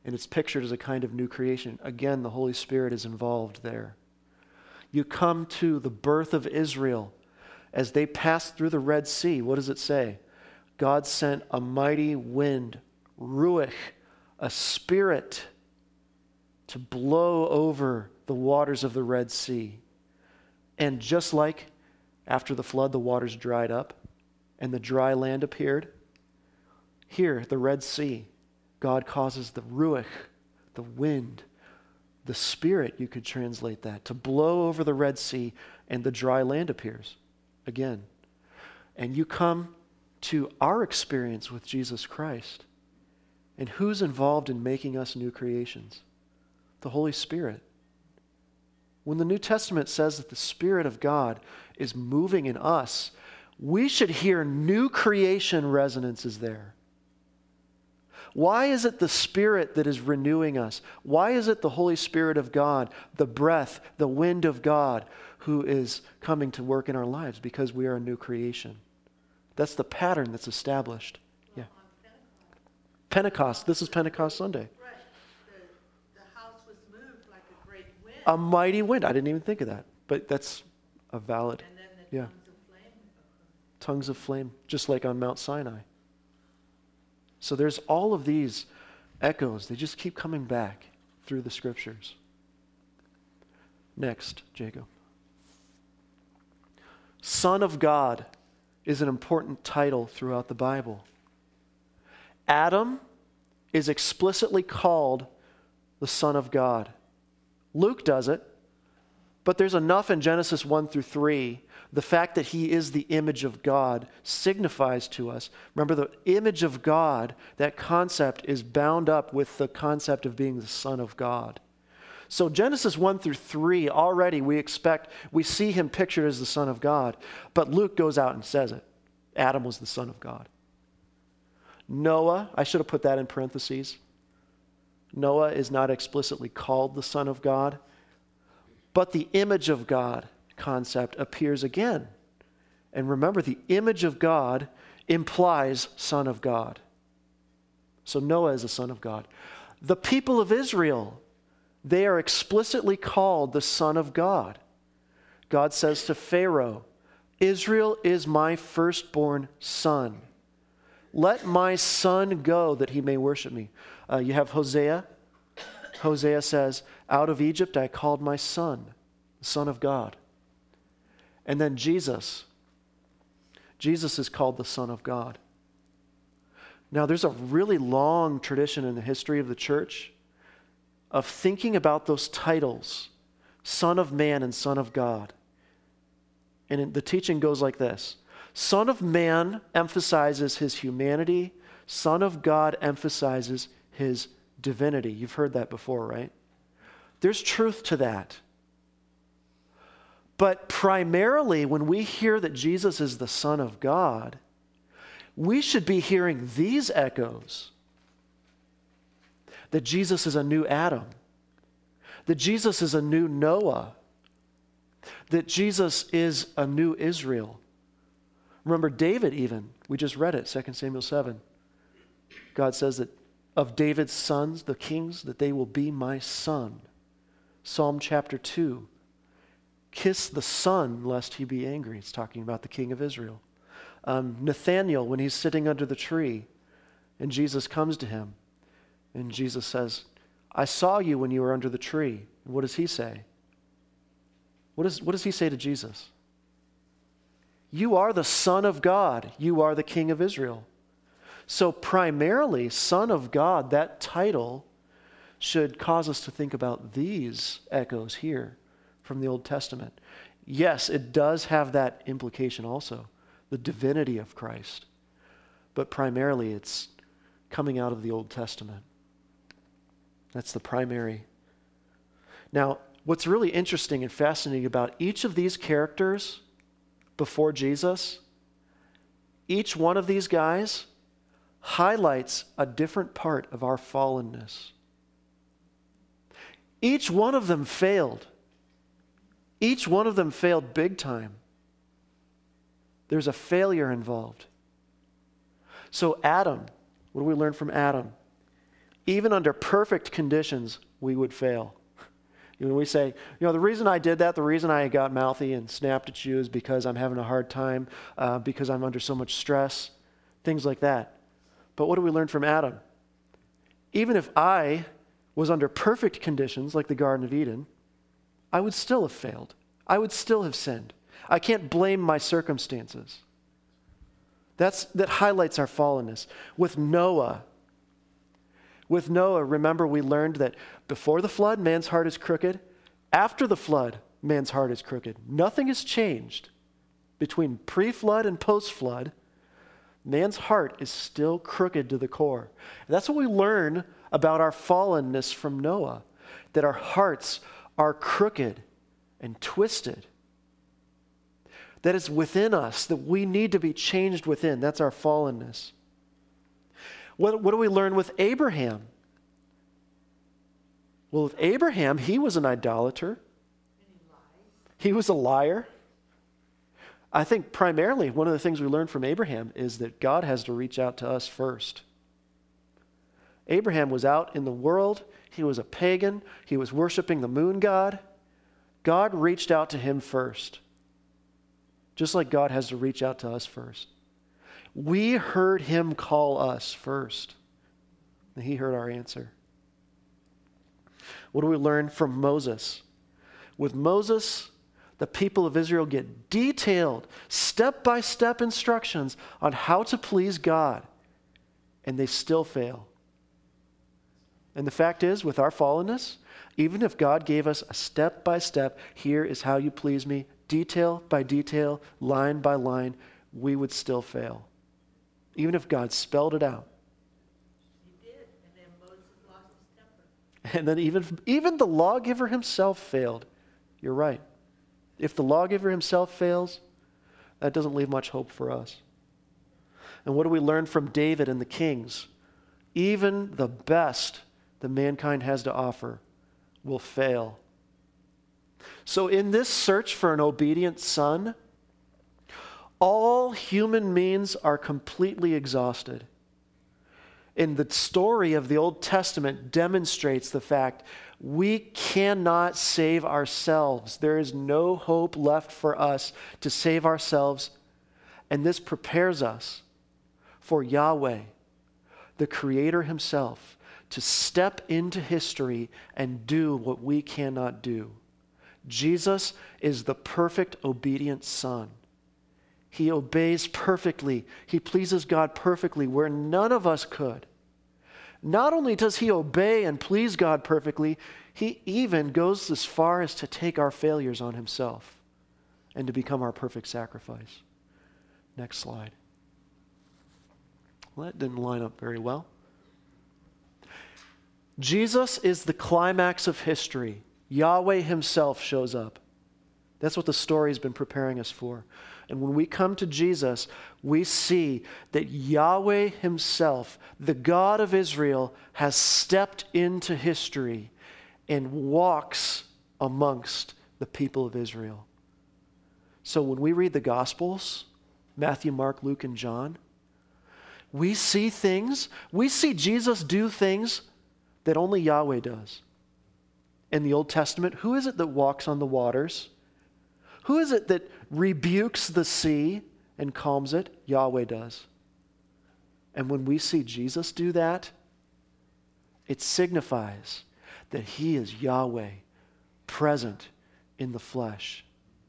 and it's pictured as a kind of new creation. Again, the Holy Spirit is involved there. You come to the birth of Israel. As they passed through the Red Sea, what does it say? God sent a mighty wind, ruach, a spirit, to blow over the waters of the Red Sea. And just like after the flood, the waters dried up and the dry land appeared, here, the Red Sea, God causes the ruach, the wind, the spirit, you could translate that, to blow over the Red Sea, and the dry land appears again. And you come to our experience with Jesus Christ. And who's involved in making us new creations? The Holy Spirit. When the New Testament says that the Spirit of God is moving in us, we should hear new creation resonances there. Why is it the Spirit that is renewing us? Why is it the Holy Spirit of God, the breath, the wind of God, who is coming to work in our lives? Because we are a new creation. That's the pattern that's established. Yeah. Pentecost. This is Pentecost Sunday. Right. The house was moved like a great wind. A mighty wind. I didn't even think of that. But that's a valid. And then the Yeah. tongues of flame. Tongues of flame, just like on Mount Sinai. So there's all of these echoes. They just keep coming back through the scriptures. Next, Jacob. Son of God is an important title throughout the Bible. Adam is explicitly called the Son of God. Luke does it, but there's enough in Genesis 1 through 3. The fact that he is the image of God signifies to us. Remember, the image of God, that concept is bound up with the concept of being the Son of God. So Genesis 1 through 3, already we see him pictured as the Son of God, but Luke goes out and says it. Adam was the Son of God. Noah, I should have put that in parentheses. Noah is not explicitly called the Son of God, but the image of God concept appears again. And remember, the image of God implies Son of God. So Noah is a son of God. The people of Israel, they are explicitly called the Son of God. God says to Pharaoh, Israel is my firstborn son. Let my son go that he may worship me. You have Hosea. Hosea says, out of Egypt I called my son, the Son of God. And then Jesus. Jesus is called the Son of God. Now, there's a really long tradition in the history of the church of thinking about those titles, Son of Man and Son of God. And the teaching goes like this. Son of Man emphasizes his humanity. Son of God emphasizes his divinity. You've heard that before, right? There's truth to that. But primarily, when we hear that Jesus is the Son of God, we should be hearing these echoes. That Jesus is a new Adam. That Jesus is a new Noah. That Jesus is a new Israel. Remember David even, we just read it, 2 Samuel 7. God says that of David's sons, the kings, that they will be my son. Psalm chapter 2. Kiss the Son, lest he be angry. It's talking about the king of Israel. Nathanael, when he's sitting under the tree, and Jesus comes to him, and Jesus says, I saw you when you were under the tree. And what does he say? What does he say to Jesus? You are the Son of God. You are the King of Israel. So primarily, Son of God, that title should cause us to think about these echoes here from the Old Testament. Yes, it does have that implication also, the divinity of Christ. But primarily, it's coming out of the Old Testament. That's the primary. Now, what's really interesting and fascinating about each of these characters before Jesus, each one of these guys highlights a different part of our fallenness. Each one of them failed. Each one of them failed big time. There's a failure involved. So Adam, what do we learn from Adam? even under perfect conditions, we would fail. When we say, the reason I did that, the reason I got mouthy and snapped at you is because I'm having a hard time, because I'm under so much stress, things like that. But what do we learn from Adam? Even if I was under perfect conditions, like the Garden of Eden, I would still have failed. I would still have sinned. I can't blame my circumstances. That highlights our fallenness. With Noah, remember we learned that before the flood, man's heart is crooked. After the flood, man's heart is crooked. Nothing has changed. Between pre-flood and post-flood, man's heart is still crooked to the core. And that's what we learn about our fallenness from Noah, that our hearts are crooked and twisted. That is within us, that we need to be changed within. That's our fallenness. What do we learn with Abraham? Well, with Abraham, he was an idolater. He was a liar. I think primarily one of the things we learn from Abraham is that God has to reach out to us first. Abraham was out in the world. He was a pagan. He was worshiping the moon god. God reached out to him first. Just like God has to reach out to us first. We heard him call us first. And he heard our answer. What do we learn from Moses? With Moses, the people of Israel get detailed, step-by-step instructions on how to please God, and they still fail. And the fact is, with our fallenness, even if God gave us a step-by-step, here is how you please me, detail by detail, line by line, we would still fail. Even if God spelled it out. He did, and then Moses lost his temper. And then even the lawgiver himself failed. You're right. If the lawgiver himself fails, that doesn't leave much hope for us. And what do we learn from David and the kings? Even the best that mankind has to offer will fail. So in this search for an obedient son, all human means are completely exhausted. And the story of the Old Testament demonstrates the fact we cannot save ourselves. There is no hope left for us to save ourselves. And this prepares us for Yahweh, the Creator himself, to step into history and do what we cannot do. Jesus is the perfect obedient son. He obeys perfectly. He pleases God perfectly where none of us could. Not only does he obey and please God perfectly, he even goes as far as to take our failures on himself and to become our perfect sacrifice. Next slide. Well, that didn't line up very well. Jesus is the climax of history. Yahweh himself shows up. That's what the story's been preparing us for. And when we come to Jesus, we see that Yahweh himself, the God of Israel, has stepped into history and walks amongst the people of Israel. So when we read the Gospels, Matthew, Mark, Luke, and John, we see Jesus do things that only Yahweh does. In the Old Testament, who is it that walks on the waters? Who is it that rebukes the sea and calms it? Yahweh does. And when we see Jesus do that, it signifies that he is Yahweh, present in the flesh.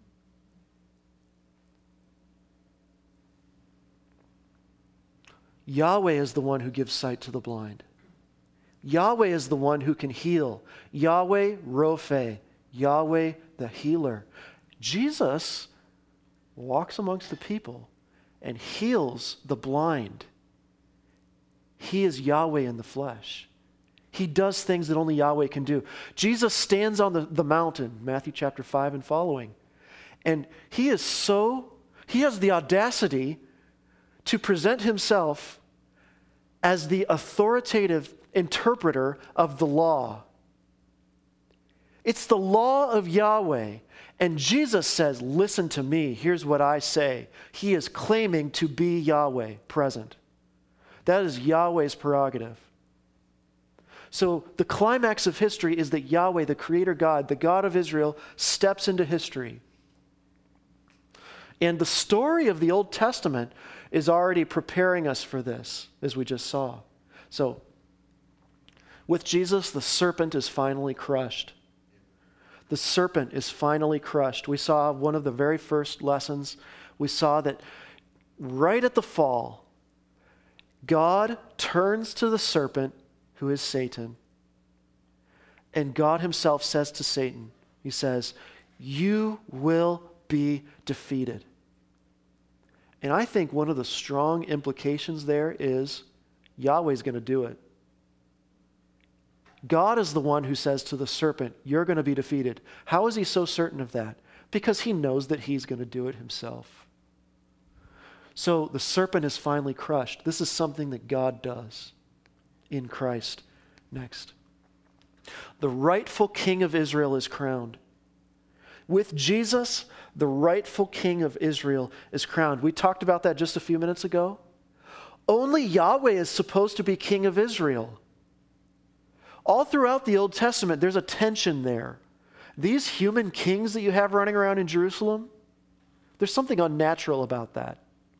Yahweh is the one who gives sight to the blind. Yahweh is the one who can heal. Yahweh Rophe, Yahweh the healer. Jesus walks amongst the people and heals the blind. He is Yahweh in the flesh. He does things that only Yahweh can do. Jesus stands on the mountain, Matthew chapter 5 and following, and he has the audacity to present himself as the authoritative interpreter of the law. It's the law of Yahweh. And Jesus says, listen to me, here's what I say. He is claiming to be Yahweh present. That is Yahweh's prerogative. So the climax of history is that Yahweh, the Creator God, the God of Israel, steps into history. And the story of the Old Testament is already preparing us for this, as we just saw. So, with Jesus, the serpent is finally crushed. The serpent is finally crushed. We saw one of the very first lessons. We saw that right at the fall, God turns to the serpent, who is Satan, and God himself says to Satan, he says, "You will be defeated." And I think one of the strong implications there is Yahweh's going to do it. God is the one who says to the serpent, "You're going to be defeated." How is he so certain of that? Because he knows that he's going to do it himself. So the serpent is finally crushed. This is something that God does in Christ. Next. The rightful king of Israel is crowned. With Jesus, the rightful king of Israel is crowned. We talked about that just a few minutes ago. Only Yahweh is supposed to be king of Israel. All throughout the Old Testament, there's a tension there. These human kings that you have running around in Jerusalem, there's something unnatural about that.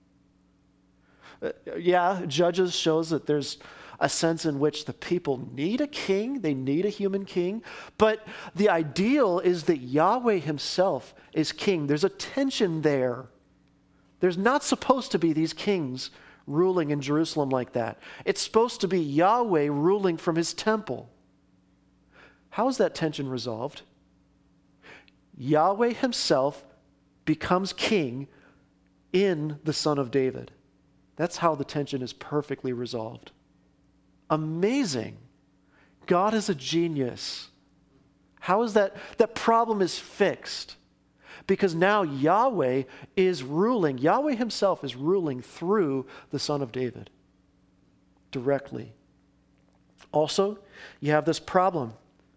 Judges shows that there's a sense in which the people need a king, they need a human king, but the ideal is that Yahweh himself is king. There's a tension there. There's not supposed to be these kings ruling in Jerusalem like that. It's supposed to be Yahweh ruling from his temple. How is that tension resolved? Yahweh himself becomes king in the Son of David. That's how the tension is perfectly resolved. Amazing. God is a genius. How is that? That problem is fixed. Because now Yahweh is ruling. Yahweh himself is ruling through the Son of David. Directly. Also, you have this problem.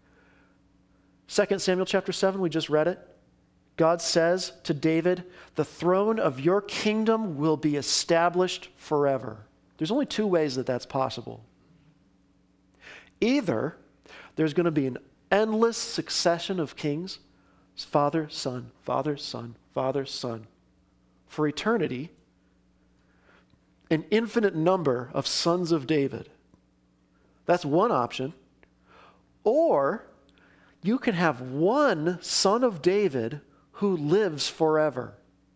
2 Samuel chapter 7, we just read it. God says to David, "The throne of your kingdom will be established forever." There's only two ways that that's possible. Either there's going to be an endless succession of kings, father, son, father, son, father, son, for eternity, an infinite number of sons of David. That's one option. Or you can have one son of David who lives forever.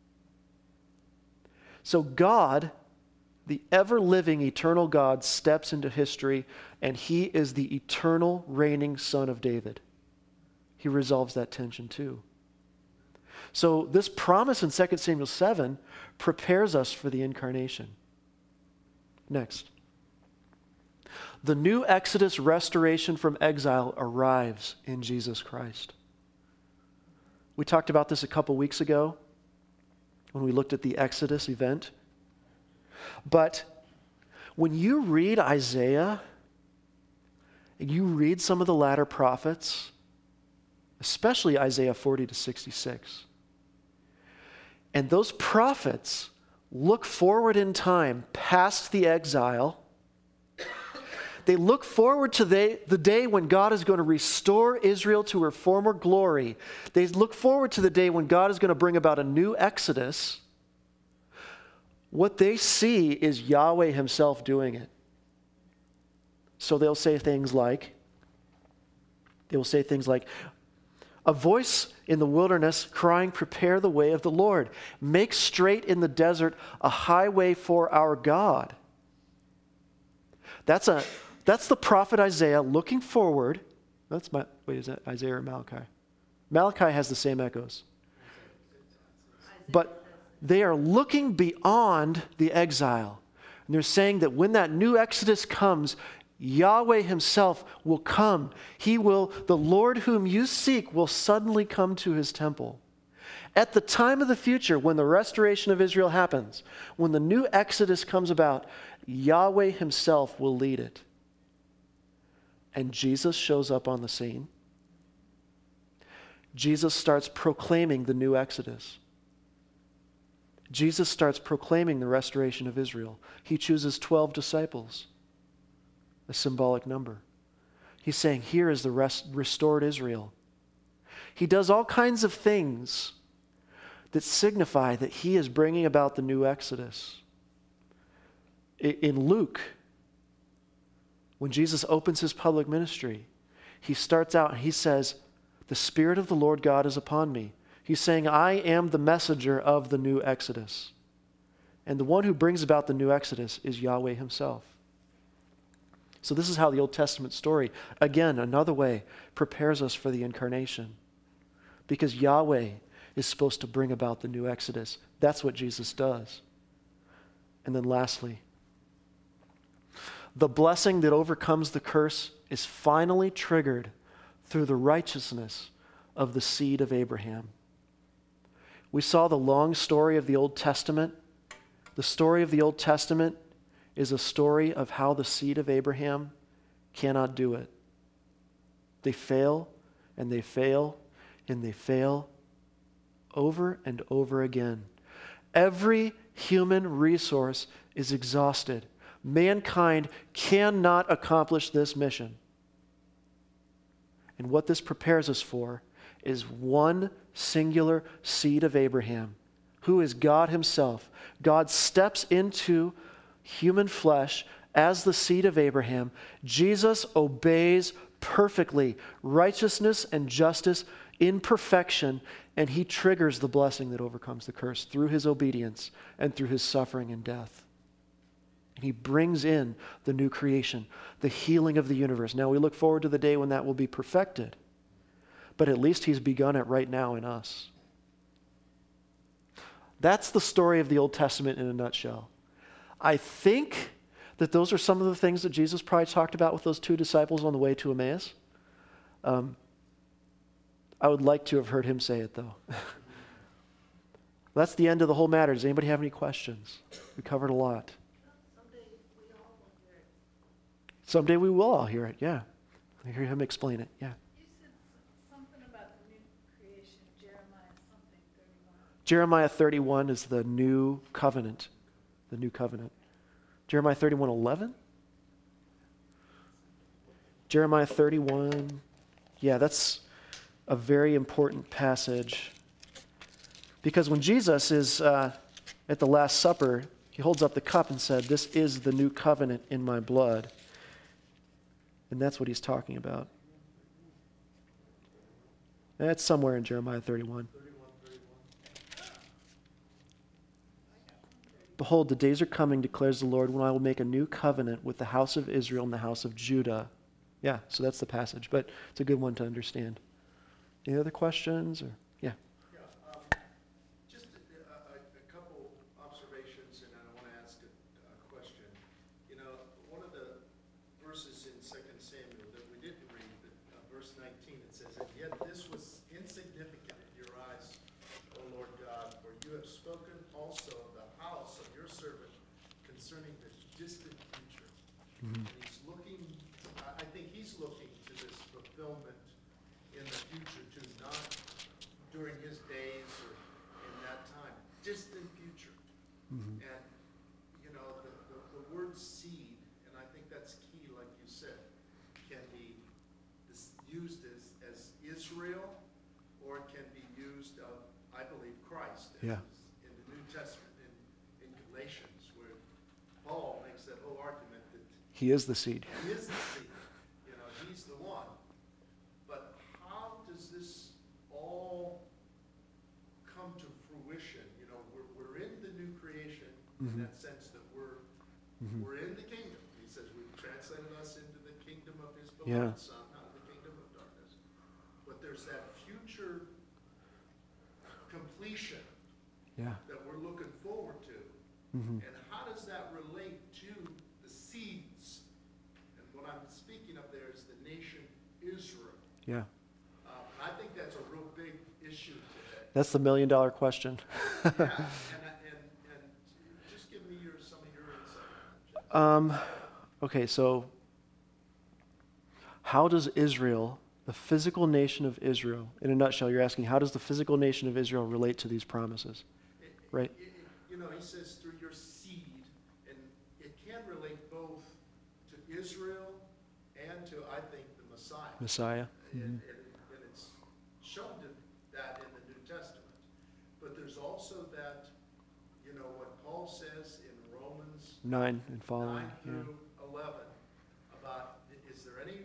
So God, the ever-living, eternal God, steps into history, and he is the eternal, reigning Son of David. He resolves that tension too. So this promise in 2 Samuel 7 prepares us for the incarnation. Next. The new Exodus restoration from exile arrives in Jesus Christ. We talked about this a couple weeks ago when we looked at the Exodus event. But when you read Isaiah, and you read some of the latter prophets, especially Isaiah 40 to 66, and those prophets look forward in time past the exile. They look forward to the day when God is going to restore Israel to her former glory. They look forward to the day when God is going to bring about a new Exodus. What they see is Yahweh himself doing it. So they'll say things like, "A voice in the wilderness crying, 'Prepare the way of the Lord. Make straight in the desert a highway for our God.'" That's the prophet Isaiah looking forward. Is that Isaiah or Malachi? Malachi has the same echoes. But they are looking beyond the exile. And they're saying that when that new Exodus comes, Yahweh himself will come. The Lord whom you seek will suddenly come to his temple. At the time of the future, when the restoration of Israel happens, when the new Exodus comes about, Yahweh himself will lead it. And Jesus shows up on the scene. Jesus starts proclaiming the new Exodus. Jesus starts proclaiming the restoration of Israel. He chooses 12 disciples, a symbolic number. He's saying, here is the restored Israel. He does all kinds of things that signify that he is bringing about the new Exodus. In Luke, when Jesus opens his public ministry, he starts out and he says, the Spirit of the Lord God is upon me. He's saying, I am the messenger of the new Exodus. And the one who brings about the new Exodus is Yahweh himself. So this is how the Old Testament story, again, another way, prepares us for the incarnation. Because Yahweh is supposed to bring about the new Exodus. That's what Jesus does. And then lastly, the blessing that overcomes the curse is finally triggered through the righteousness of the seed of Abraham. We saw the long story of the Old Testament. The story of the Old Testament is a story of how the seed of Abraham cannot do it. They fail, and they fail, and they fail over and over again. Every human resource is exhausted. Mankind cannot accomplish this mission. And what this prepares us for is one singular seed of Abraham, who is God himself. God steps into human flesh as the seed of Abraham. Jesus obeys perfectly righteousness and justice in perfection, and he triggers the blessing that overcomes the curse through his obedience and through his suffering and death. And he brings in the new creation, the healing of the universe. Now we look forward to the day when that will be perfected, but at least he's begun it right now in us. That's the story of the Old Testament in a nutshell. I think that those are some of the things that Jesus probably talked about with those two disciples on the way to Emmaus. I would like to have heard him say it, though. That's the end of the whole matter. Does anybody have any questions? We covered a lot. Someday we will all hear it, yeah. I hear him explain it, yeah. You said something about the new creation, Jeremiah something, 31. Jeremiah 31 is the new covenant. The new covenant. Jeremiah 31:11? Jeremiah 31. Yeah, that's a very important passage. Because when Jesus is at the Last Supper, he holds up the cup and said, "This is the new covenant in my blood." And that's what he's talking about. That's somewhere in Jeremiah 31. Behold, the days are coming, declares the Lord, when I will make a new covenant with the house of Israel and the house of Judah. Yeah, so that's the passage, but it's a good one to understand. Any other questions? Or yeah. Just a couple observations, and I want to ask a question. You know, one of the verses in 2 Samuel that we didn't read, verse 19, it says, "And yet this was insignificant in your eyes, O Lord God, for you have spoken also of the house of your servant concerning the distant future." And he's looking, I think he's looking to this fulfillment in the future too, not during his days or in that time, distant future. And, you know, the word seed, and I think that's key, like you said, can be used as Israel, or it can be used of, I believe, Christ. Yeah. In the New Testament, in Galatians, where Paul makes that whole argument that He is the seed. he is the seed. You know, he's the one. But how does this all come to fruition? You know, we're in the new creation in that sense that we're in the kingdom. He says we've translated us into the kingdom of his beloved Son, not the kingdom of darkness. But there's that future completion Yeah. that we're looking forward to. And how does that relate to the seeds? And what I'm speaking of there is the nation Israel. Yeah. I think that's a real big issue today. That's the million-dollar question. Yeah, and just give me some of your insight on that, Jeff. Okay, so how does Israel, the physical nation of Israel, in a nutshell, you're asking, how does the physical nation of Israel relate to these promises? Right? You know, he says through your seed, and it can relate both to Israel and to, I think, the Messiah. And it's shown that in the New Testament. But there's also that, what Paul says in Romans 9 and following. 9 through 11 about, is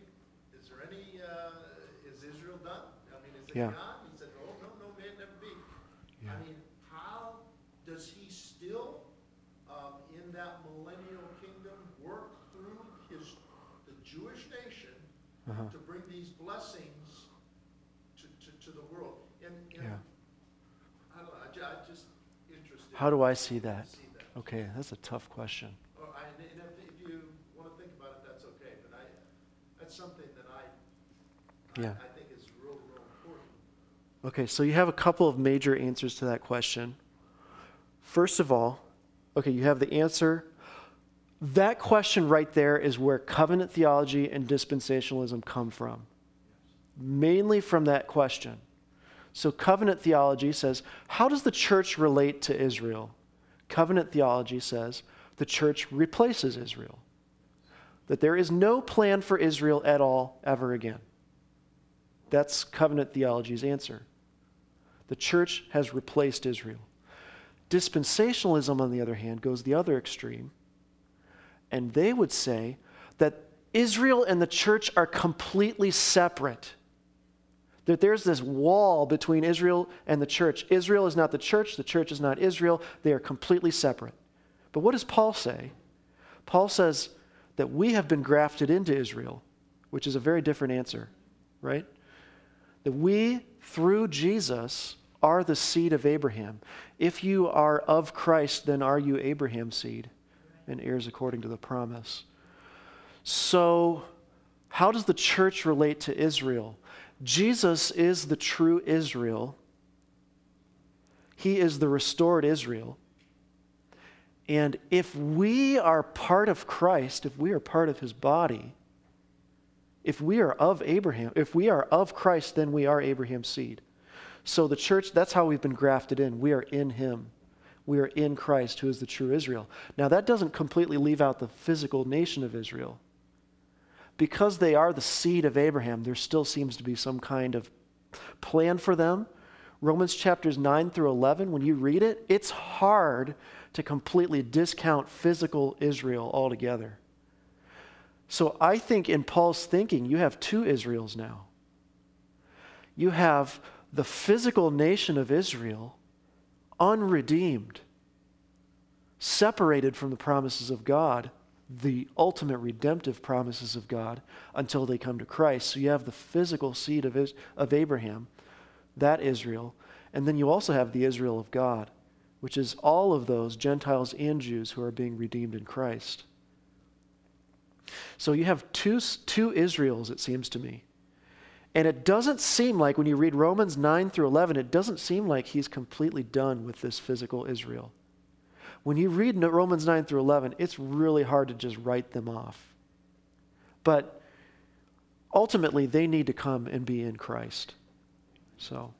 Israel done? I mean, is it Yeah. gone? He said, oh, no, may it never be. Yeah. I mean, how does he still, in that millennial kingdom, work through the Jewish nation to bring these blessings to the world? And Yeah. I don't know, I'm just interested. How do I see that? See that. Okay, that's a tough question. And if you want to think about it, that's okay. But that's something that Yeah. I think is real important. Okay, so you have a couple of major answers to that question. First of all, okay, you have the answer. That question right there is where covenant theology and dispensationalism come from. Mainly from that question. So covenant theology says, how does the church relate to Israel? Covenant theology says the church replaces Israel. That there is no plan for Israel at all ever again. That's covenant theology's answer. The church has replaced Israel. Dispensationalism, on the other hand, goes the other extreme. And they would say that Israel and the church are completely separate. That there's this wall between Israel and the church. Israel is not the church is not Israel. They are completely separate. But what does Paul say? Paul says that we have been grafted into Israel, which is a very different answer, right? That we, through Jesus, are the seed of Abraham. If you are of Christ, then are you Abraham's seed and heirs according to the promise. So, how does the church relate to Israel? Jesus is the true Israel. He is the restored Israel. And if we are part of Christ, if we are part of his body, if we are of Abraham, if we are of Christ, then we are Abraham's seed. So the church, that's how we've been grafted in. We are in him. We are in Christ, who is the true Israel. Now that doesn't completely leave out the physical nation of Israel. Because they are the seed of Abraham, there still seems to be some kind of plan for them. Romans chapters 9 through 11, when you read it, it's hard to completely discount physical Israel altogether. So I think in Paul's thinking, you have two Israels now. You have the physical nation of Israel, unredeemed, separated from the promises of God, the ultimate redemptive promises of God, until they come to Christ. So you have the physical seed of Abraham, that Israel, and then you also have the Israel of God, which is all of those Gentiles and Jews who are being redeemed in Christ. So you have two Israels, it seems to me. And it doesn't seem like, when you read Romans 9 through 11, it doesn't seem like he's completely done with this physical Israel. When you read Romans 9 through 11, it's really hard to just write them off. But ultimately, they need to come and be in Christ. So,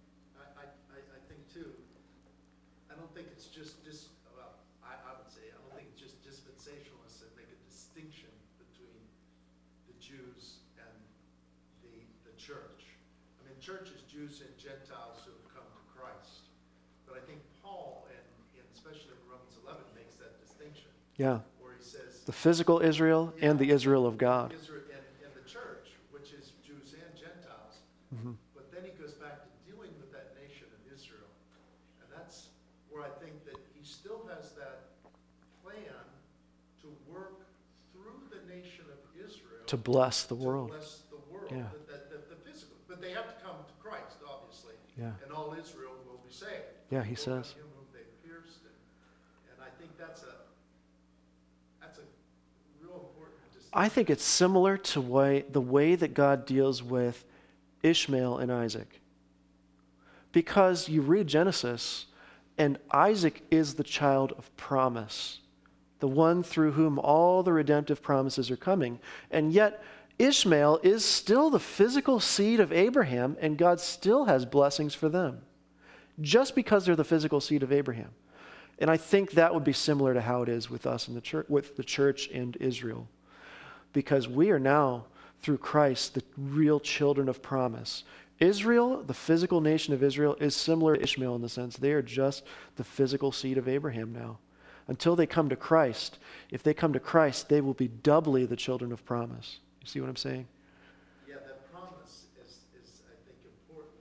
I think too, I don't think it's just I would say, I don't think it's just dispensationalists that make a distinction between the Jews and the church. I mean, church is Jews and Gentiles who have come to Christ. But I think Paul, and especially in Romans 11, makes that distinction. yeah, Where he says, the physical Israel and the Israel of God. Israel and the church, which is Jews and Gentiles. Mm-hmm. But then he goes back to dealing with that nation of Israel. And that's where I think that he still has that plan to work through the nation of Israel. To bless the world. To bless the world. Yeah. The physical. But they have to come to Christ, obviously. Yeah. And all Israel will be saved. Yeah, he Look says. on him whom they pierced. And I think that's a real important distinction. I think it's similar to the way that God deals with Ishmael and Isaac. Because you read Genesis, and Isaac is the child of promise, the one through whom all the redemptive promises are coming. And yet, Ishmael is still the physical seed of Abraham, and God still has blessings for them, just because they're the physical seed of Abraham. And I think that would be similar to how it is with us in the church, with the church and Israel. Because we are now through Christ, the real children of promise. Israel, the physical nation of Israel, is similar to Ishmael in the sense they are just the physical seed of Abraham now. Until they come to Christ, if they come to Christ, they will be doubly the children of promise. You see what I'm saying? Yeah, that promise is I think, important.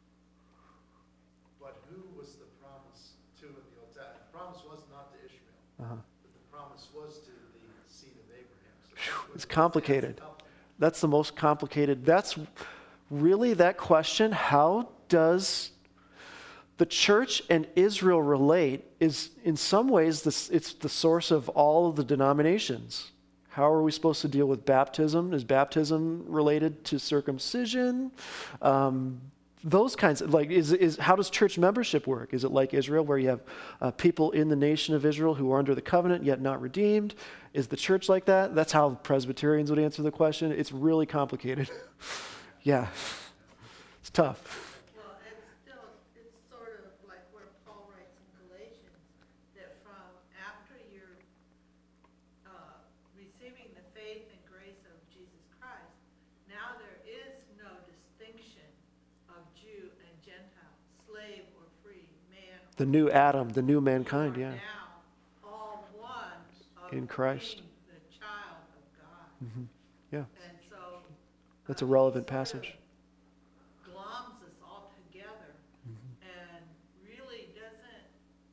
But who was the promise to in the Old Testament? The promise was not to Ishmael, but the promise was to the seed of Abraham. So It's complicated. That's the most complicated. That's really that question. How does the church and Israel relate is in some ways it's the source of all of the denominations. How are we supposed to deal with baptism? Is baptism related to circumcision? Those kinds of, how does church membership work? Is it like Israel where you have people in the nation of Israel who are under the covenant yet not redeemed? Is the church like that? That's how Presbyterians would answer the question. It's really complicated. Yeah, it's tough. Well, it's sort of like where Paul writes in Galatians, that from after you're receiving the faith and grace of Jesus Christ, now there is no distinction of Jew and Gentile, slave or free, man or The new Adam, the new mankind, you are yeah. now all one of In Christ. being the child of God. Yeah, And so that's a he relevant sort of passage. gloms us all together and really doesn't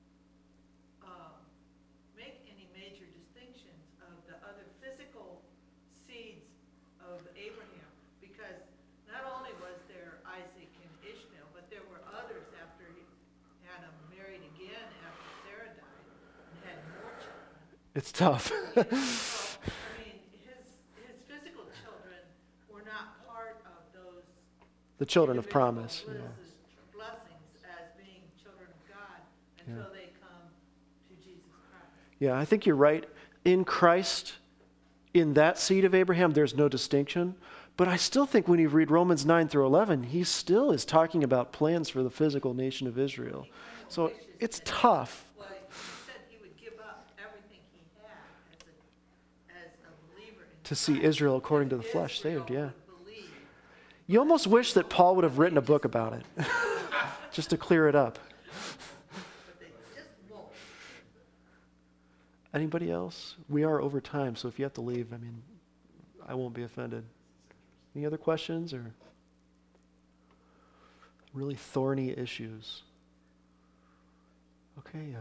make any major distinctions of the other physical seeds of Abraham. Because not only was there Isaac and Ishmael, but there were others after Adam married again after Sarah died and had more children. It's tough. So, I mean, his physical children were not part of those The children of individual promise. Yeah. blessings as being children of God until they come to Jesus Christ. Yeah, I think you're right. In Christ, in that seed of Abraham, there's no distinction. But I still think when you read Romans 9 through 11, he still is talking about plans for the physical nation of Israel. So it's tough. Well, he said he would give up everything he had as a believer in To see Christ. Israel according to the If flesh Israel saved, yeah. would believe. You almost wish that Paul would have written a book about it, just to clear it up. But they just won't. Anybody else? We are over time, so if you have to leave, I won't be offended. Any other questions or really thorny issues? Okay, yeah.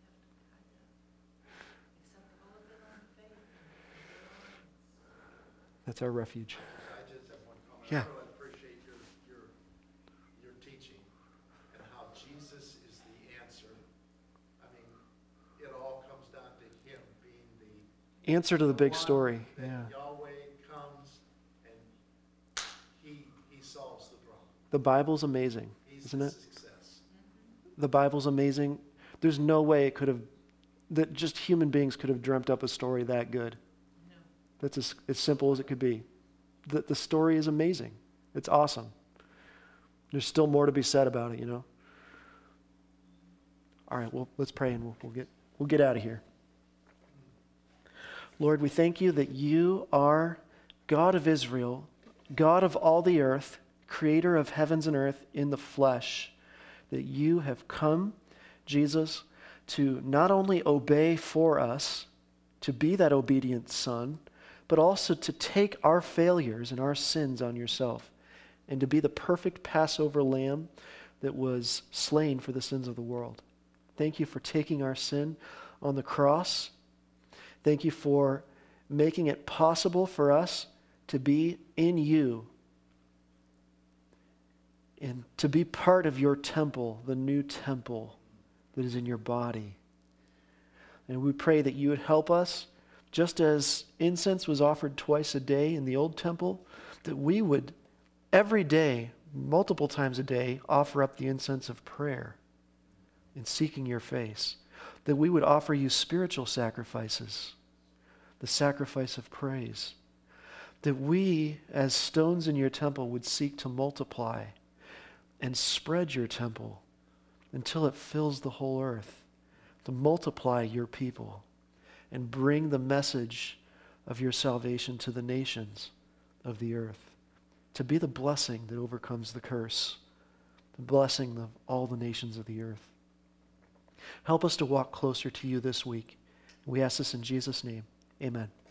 That's our refuge. I just have one comment. Yeah. I really appreciate your teaching and how Jesus is the answer. I mean, it all comes down to him being the Answer to the big one story. that Yeah. Yahweh comes and he solves the problem. The Bible's amazing, He's isn't the it? success. The Bible's amazing. There's no way that just human beings could have dreamt up a story that good. No. That's as simple as it could be. The story is amazing. It's awesome. There's still more to be said about it, All right, well, let's pray and we'll get out of here. Lord, we thank you that you are God of Israel, God of all the earth, creator of heavens and earth in the flesh, that you have come, Jesus, to not only obey for us, to be that obedient son, but also to take our failures and our sins on yourself and to be the perfect Passover lamb that was slain for the sins of the world. Thank you for taking our sin on the cross. Thank you for making it possible for us to be in you and to be part of your temple, the new temple that is in your body. And we pray that you would help us, just as incense was offered twice a day in the old temple, that we would every day, multiple times a day, offer up the incense of prayer in seeking your face. That we would offer you spiritual sacrifices, the sacrifice of praise. That we, as stones in your temple, would seek to multiply and spread your temple until it fills the whole earth, to multiply your people and bring the message of your salvation to the nations of the earth, to be the blessing that overcomes the curse, the blessing of all the nations of the earth. Help us to walk closer to you this week. We ask this in Jesus' name. Amen.